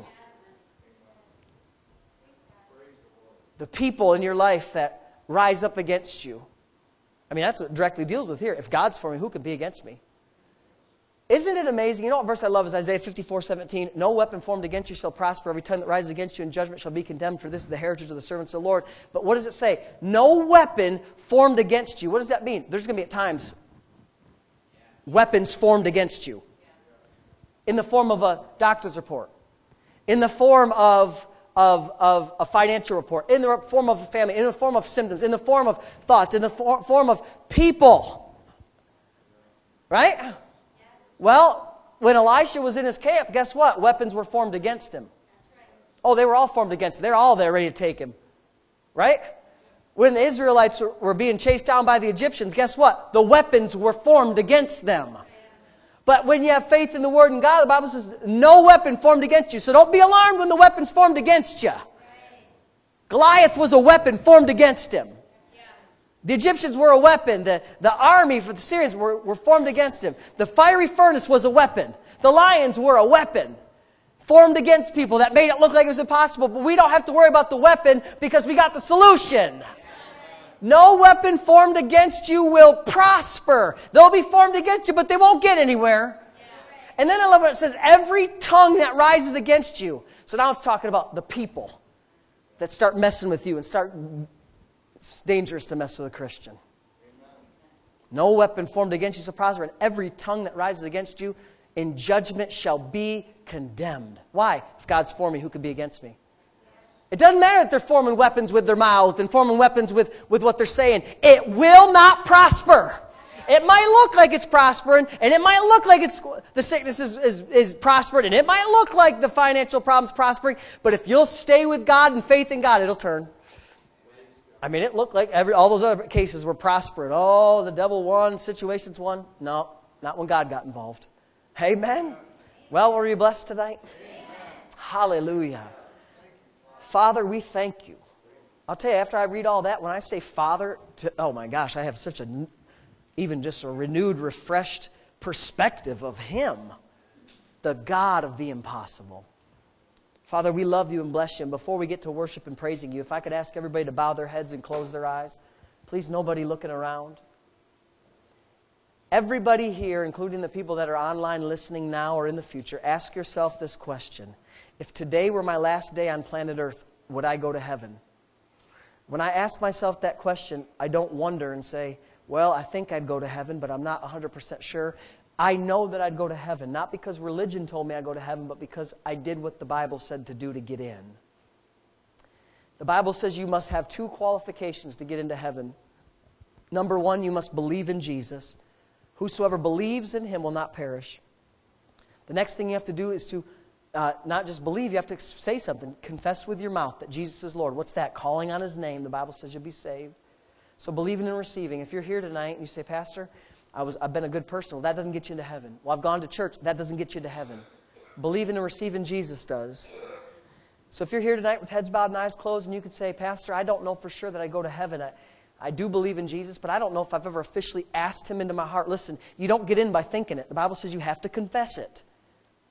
The people in your life that rise up against you. I mean, that's what it directly deals with here. If God's for me, who can be against me? Isn't it amazing? You know what verse I love is Isaiah 54:17. No weapon formed against you shall prosper. Every tongue that rises against you in judgment shall be condemned. For this is the heritage of the servants of the Lord. But what does it say? No weapon formed against you. What does that mean? There's going to be at times weapons formed against you. In the form of a doctor's report. In the form of a financial report. In the form of a family. In the form of symptoms. In the form of thoughts. In the form of people. Right? Well, when Elisha was in his camp, guess what? Weapons were formed against him. Oh, they were all formed against him. They're all there ready to take him. Right? When the Israelites were being chased down by the Egyptians, guess what? The weapons were formed against them. But when you have faith in the Word and God, the Bible says, no weapon formed against you. So don't be alarmed when the weapon's formed against you. Goliath was a weapon formed against him. The Egyptians were a weapon. The army for the Syrians were formed against him. The fiery furnace was a weapon. The lions were a weapon formed against people that made it look like it was impossible. But we don't have to worry about the weapon because we got the solution. No weapon formed against you will prosper. They'll be formed against you, but they won't get anywhere. And then I love what it says, every tongue that rises against you. So now it's talking about the people that start messing with you and start... It's dangerous to mess with a Christian. No weapon formed against you shall prosper, and every tongue that rises against you in judgment shall be condemned. Why? If God's for me, who could be against me? It doesn't matter that they're forming weapons with their mouth and forming weapons with what they're saying. It will not prosper. It might look like it's prospering, and it might look like the sickness is prospering, and it might look like the financial problem's prospering, but if you'll stay with God and faith in God, it'll turn. I mean, it looked like all those other cases were prospering. Oh, the devil won, situations won. No, not when God got involved. Amen? Well, were you blessed tonight? Amen. Hallelujah. Father, we thank you. I'll tell you, after I read all that, when I say Father, oh my gosh, I have such even just a renewed, refreshed perspective of Him, the God of the impossible. Father, we love you and bless you. And before we get to worship and praising you, if I could ask everybody to bow their heads and close their eyes. Please, nobody looking around. Everybody here, including the people that are online listening now or in the future, ask yourself this question. If today were my last day on planet Earth, would I go to heaven? When I ask myself that question, I don't wonder and say, well, I think I'd go to heaven, but I'm not 100% sure. I know that I'd go to heaven, not because religion told me I'd go to heaven, but because I did what the Bible said to do to get in. The Bible says you must have two qualifications to get into heaven. Number one, you must believe in Jesus. Whosoever believes in Him will not perish. The next thing you have to do is to not just believe, you have to say something. Confess with your mouth that Jesus is Lord. What's that? Calling on His name. The Bible says you'll be saved. So believing and receiving. If you're here tonight and you say, Pastor, I've been a good person. Well, that doesn't get you into heaven. Well, I've gone to church. That doesn't get you into heaven. Believing and receiving Jesus does. So if you're here tonight with heads bowed and eyes closed and you could say, Pastor, I don't know for sure that I go to heaven. I do believe in Jesus, but I don't know if I've ever officially asked Him into my heart. Listen, you don't get in by thinking it. The Bible says you have to confess it.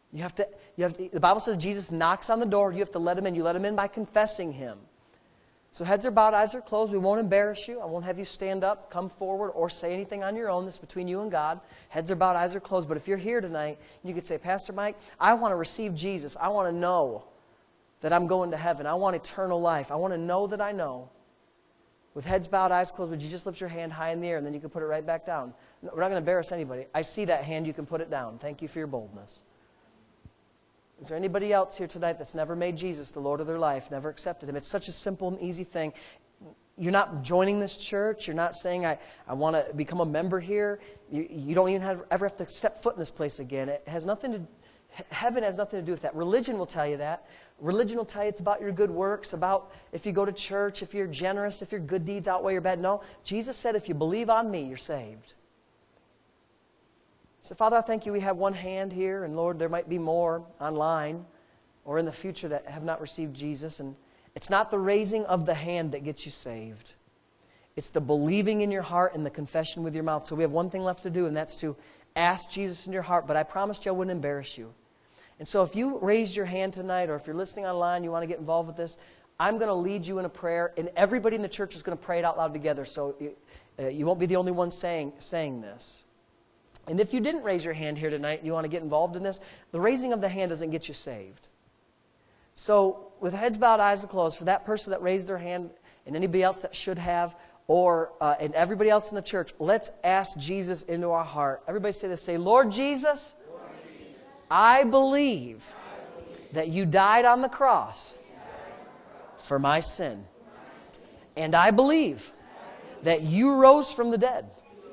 The Bible says Jesus knocks on the door. You have to let Him in. You let Him in by confessing Him. So heads are bowed, eyes are closed. We won't embarrass you. I won't have you stand up, come forward, or say anything on your own. This is between you and God. Heads are bowed, eyes are closed. But if you're here tonight, you could say, Pastor Mike, I want to receive Jesus. I want to know that I'm going to heaven. I want eternal life. I want to know that I know. With heads bowed, eyes closed, would you just lift your hand high in the air and then you can put it right back down? We're not going to embarrass anybody. I see that hand. You can put it down. Thank you for your boldness. Is there anybody else here tonight that's never made Jesus the Lord of their life, never accepted Him? It's such a simple and easy thing. You're not joining this church. You're not saying, I want to become a member here. You don't even ever have to step foot in this place again. It has nothing to, heaven has nothing to do with that. Religion will tell you that. Religion will tell you it's about your good works, about if you go to church, if you're generous, if your good deeds outweigh your bad. No, Jesus said, if you believe on me, you're saved. So, Father, I thank you we have one hand here, and Lord, there might be more online or in the future that have not received Jesus. And it's not the raising of the hand that gets you saved. It's the believing in your heart and the confession with your mouth. So we have one thing left to do, and that's to ask Jesus in your heart. But I promised you I wouldn't embarrass you. And so if you raised your hand tonight, or if you're listening online, you want to get involved with this, I'm going to lead you in a prayer, and everybody in the church is going to pray it out loud together. So you won't be the only one saying this. And if you didn't raise your hand here tonight and you want to get involved in this, the raising of the hand doesn't get you saved. So with heads bowed, eyes closed, for that person that raised their hand and anybody else that should have, and everybody else in the church, let's ask Jesus into our heart. Everybody say this. Say, Lord Jesus, I believe that you died on the cross for my sin. And I believe that you rose from the dead.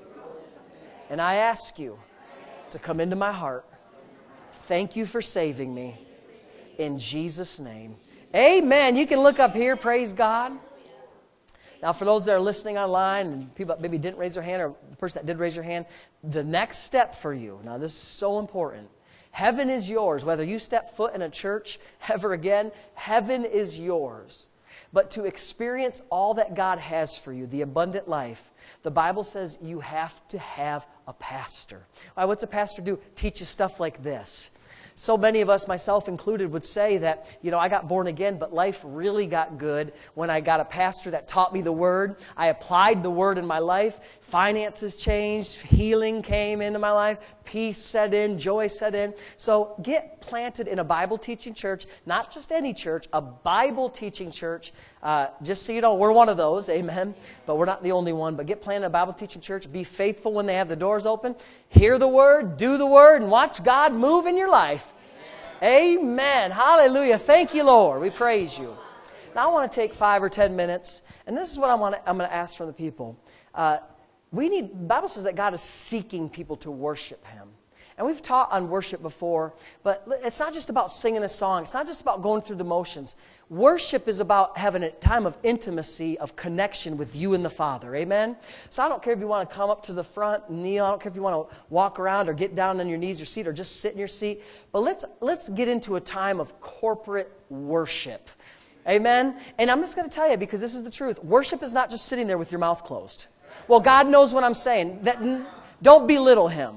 And I ask you to come into my heart. Thank you for saving me. In Jesus' name. Amen. You can look up here. Praise God. Now, for those that are listening online and people that maybe didn't raise their hand, or the person that did raise their hand, the next step for you, now this is so important. Heaven is yours. Whether you step foot in a church ever again, heaven is yours. But to experience all that God has for you, the abundant life, the Bible says you have to have a pastor. Why, what's a pastor do? Teach you stuff like this. So many of us, myself included, would say that, I got born again, but life really got good when I got a pastor that taught me the Word. I applied the Word in my life. Finances changed. Healing came into my life. Peace set in. Joy set in. So get planted in a Bible-teaching church, not just any church, a Bible-teaching church. Just so you know, we're one of those, amen. But we're not the only one. But get planted in a Bible-teaching church. Be faithful when they have the doors open. Hear the Word, do the Word, and watch God move in your life. Amen. Hallelujah. Thank you, Lord. We praise you. Now I want to take 5 or 10 minutes, and this is what I'm going to ask from the people. The Bible says that God is seeking people to worship Him. And we've taught on worship before, but it's not just about singing a song. It's not just about going through the motions. Worship is about having a time of intimacy, of connection with you and the Father. Amen? So I don't care if you want to come up to the front, kneel. I don't care if you want to walk around or get down on your knees or seat or just sit in your seat. But let's get into a time of corporate worship. Amen? And I'm just going to tell you, because this is the truth. Worship is not just sitting there with your mouth closed. Well, God knows what I'm saying. Don't belittle Him.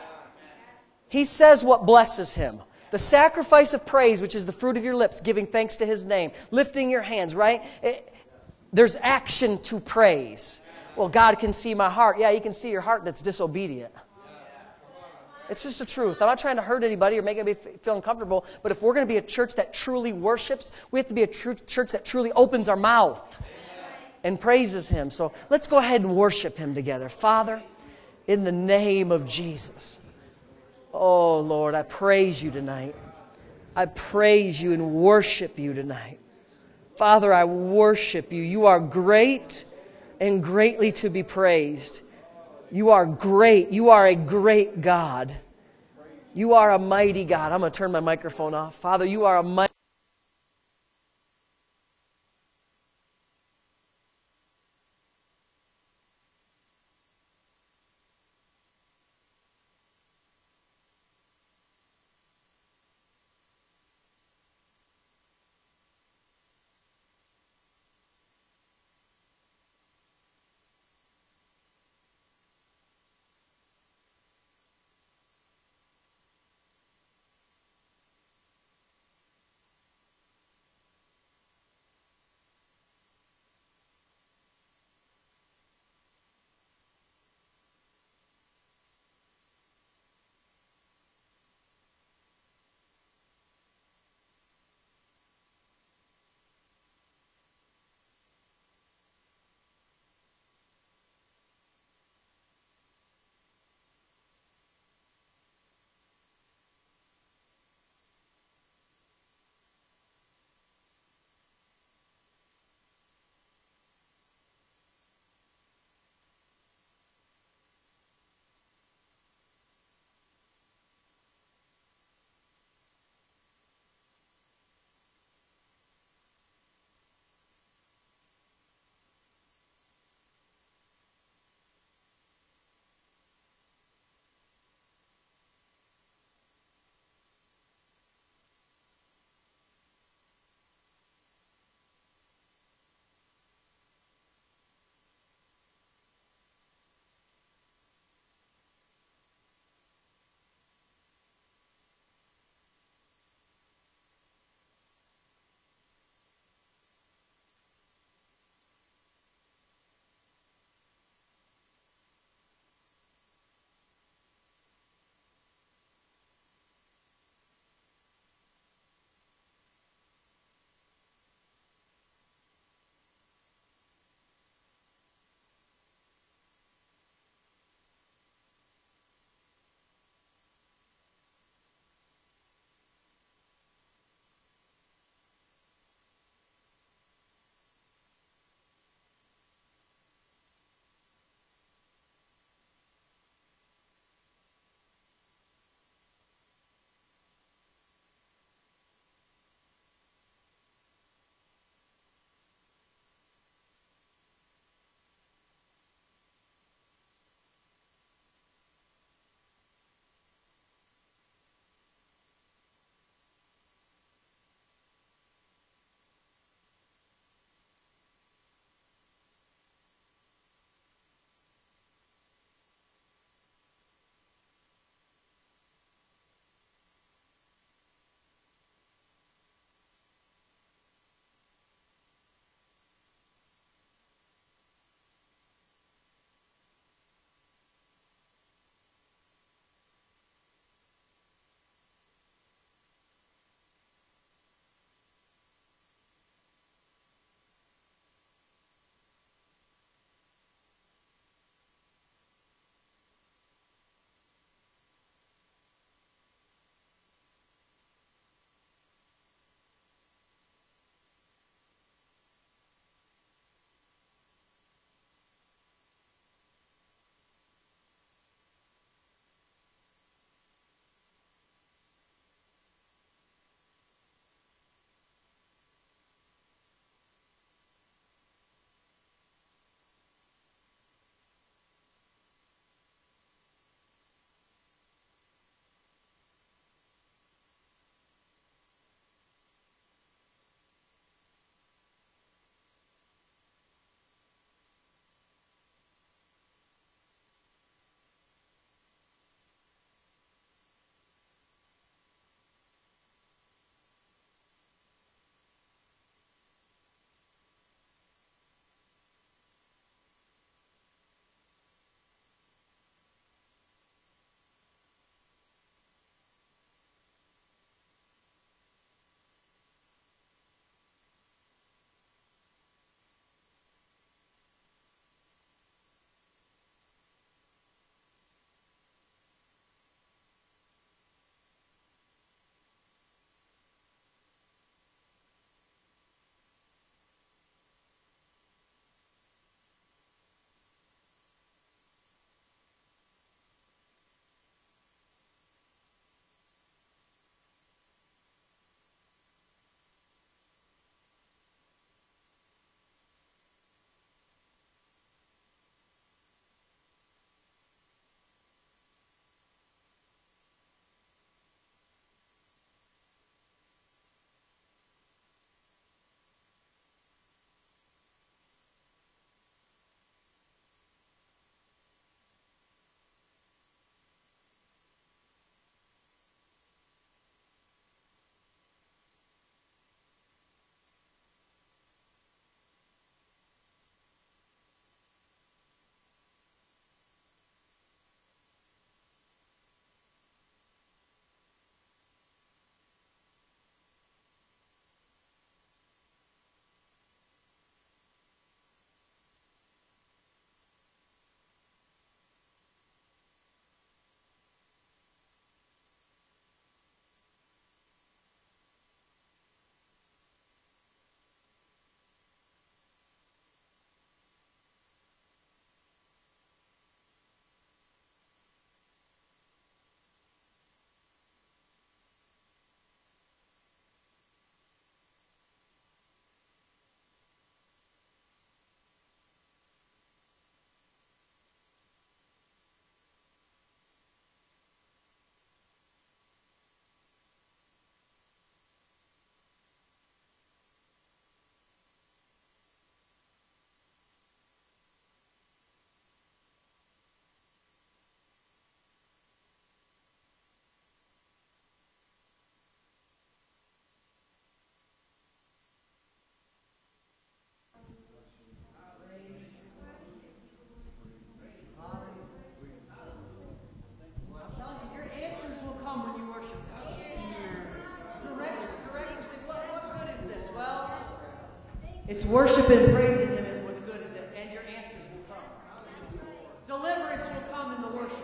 He says what blesses Him. The sacrifice of praise, which is the fruit of your lips, giving thanks to His name, lifting your hands, right? There's action to praise. Well, God can see my heart. Yeah, He can see your heart that's disobedient. It's just the truth. I'm not trying to hurt anybody or make anybody feel uncomfortable, but if we're going to be a church that truly worships, we have to be a church that truly opens our mouth and praises Him. So let's go ahead and worship Him together. Father, in the name of Jesus. Oh, Lord, I praise you tonight. I praise you and worship you tonight. Father, I worship you. You are great and greatly to be praised. You are great. You are a great God. You are a mighty God. I'm going to turn my microphone off. Father, you are a mighty It's worship and praising Him is what's good, is it? And your answers will come. Deliverance will come in the worship.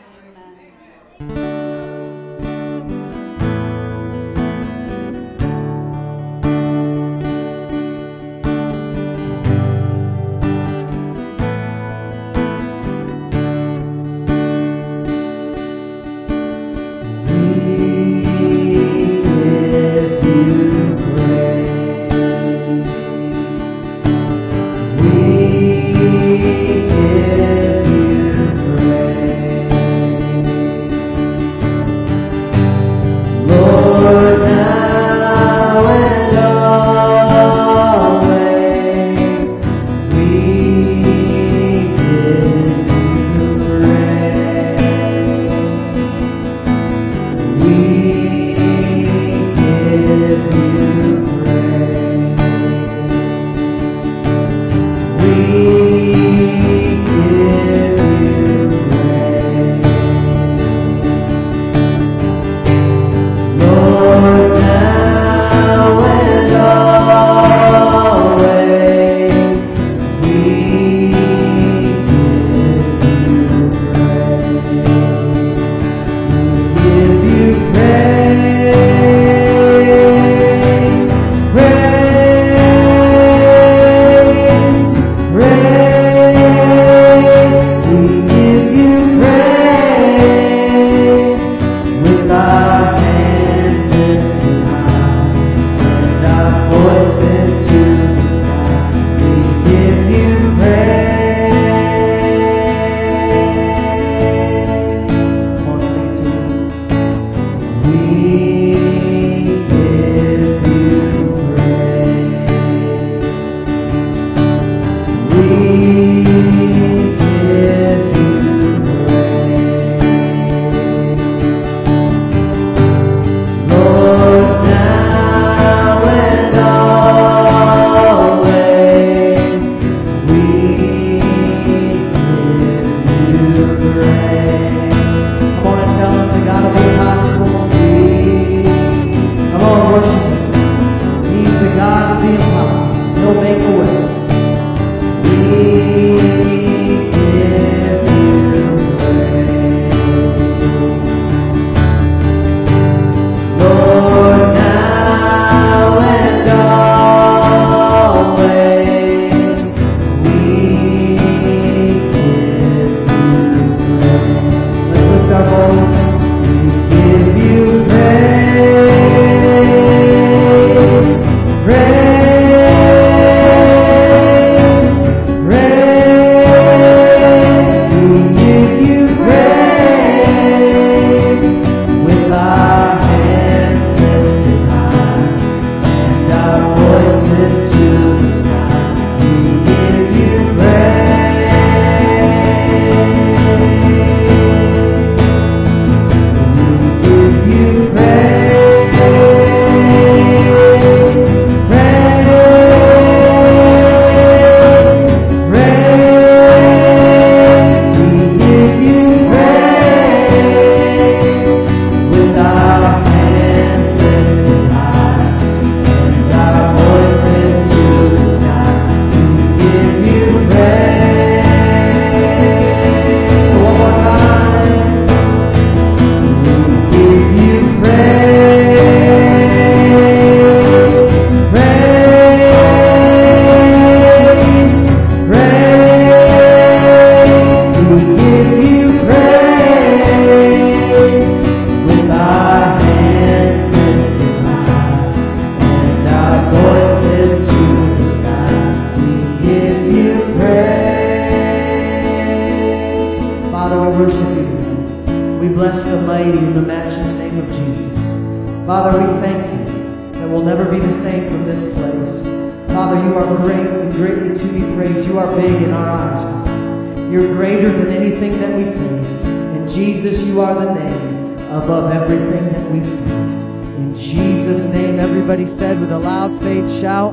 Father, we thank you that we'll never be the same from this place. Father, you are great and greatly to be praised. You are big in our eyes, Father. You're greater than anything that we face. In Jesus, you are the name above everything that we face. In Jesus' name, everybody said with a loud faith shout,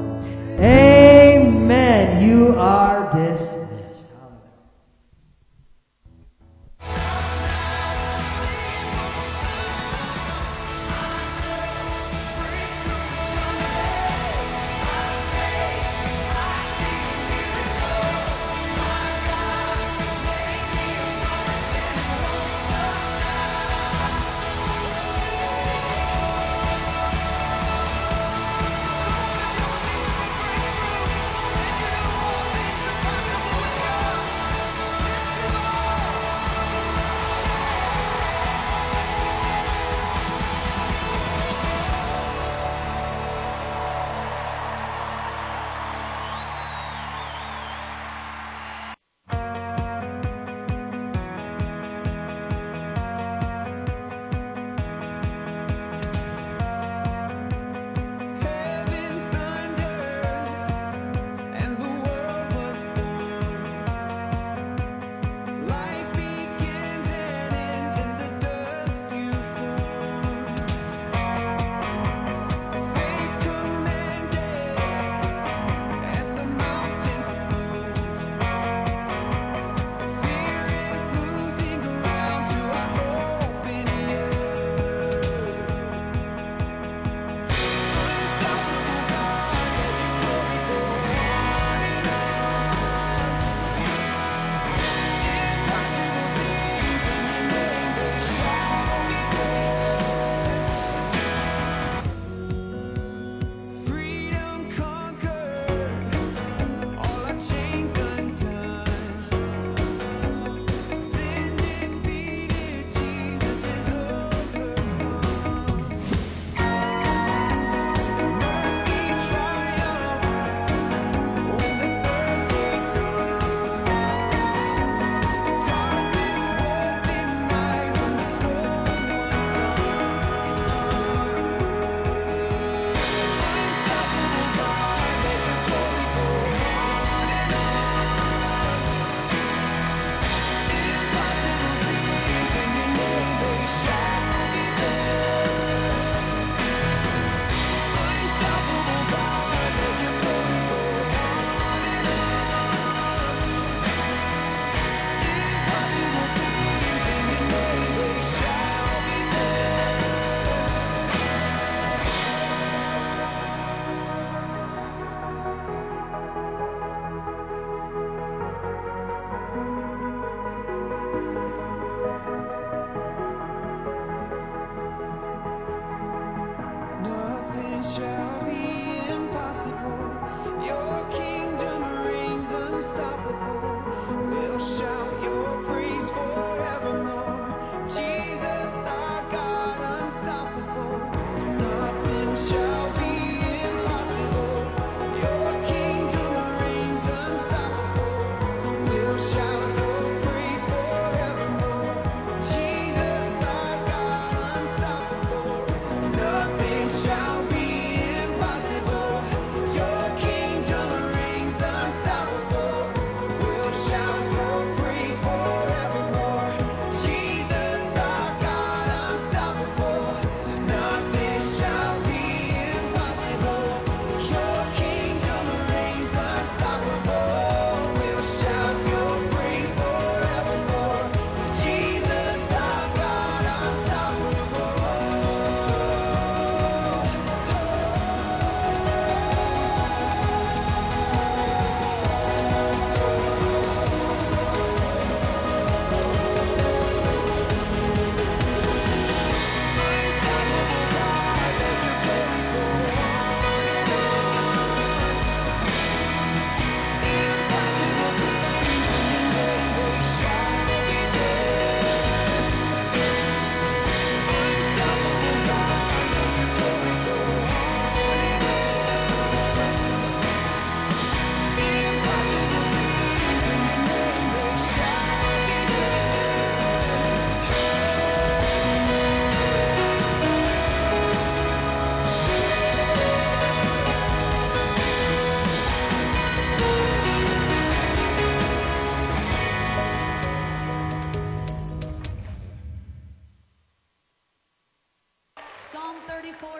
Amen. You are dismissed.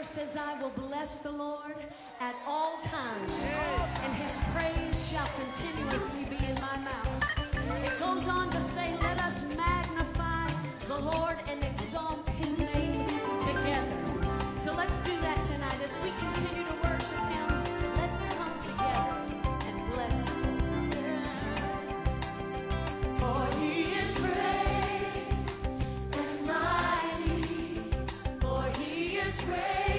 verse says, I will bless the Lord at all times, and his praise shall continuously be in my mouth. It goes on to say, let us magnify the Lord and exalt his name together. So let's do that tonight as we continue to worship him. Let's come together and bless him. For he is great and mighty, for he is great.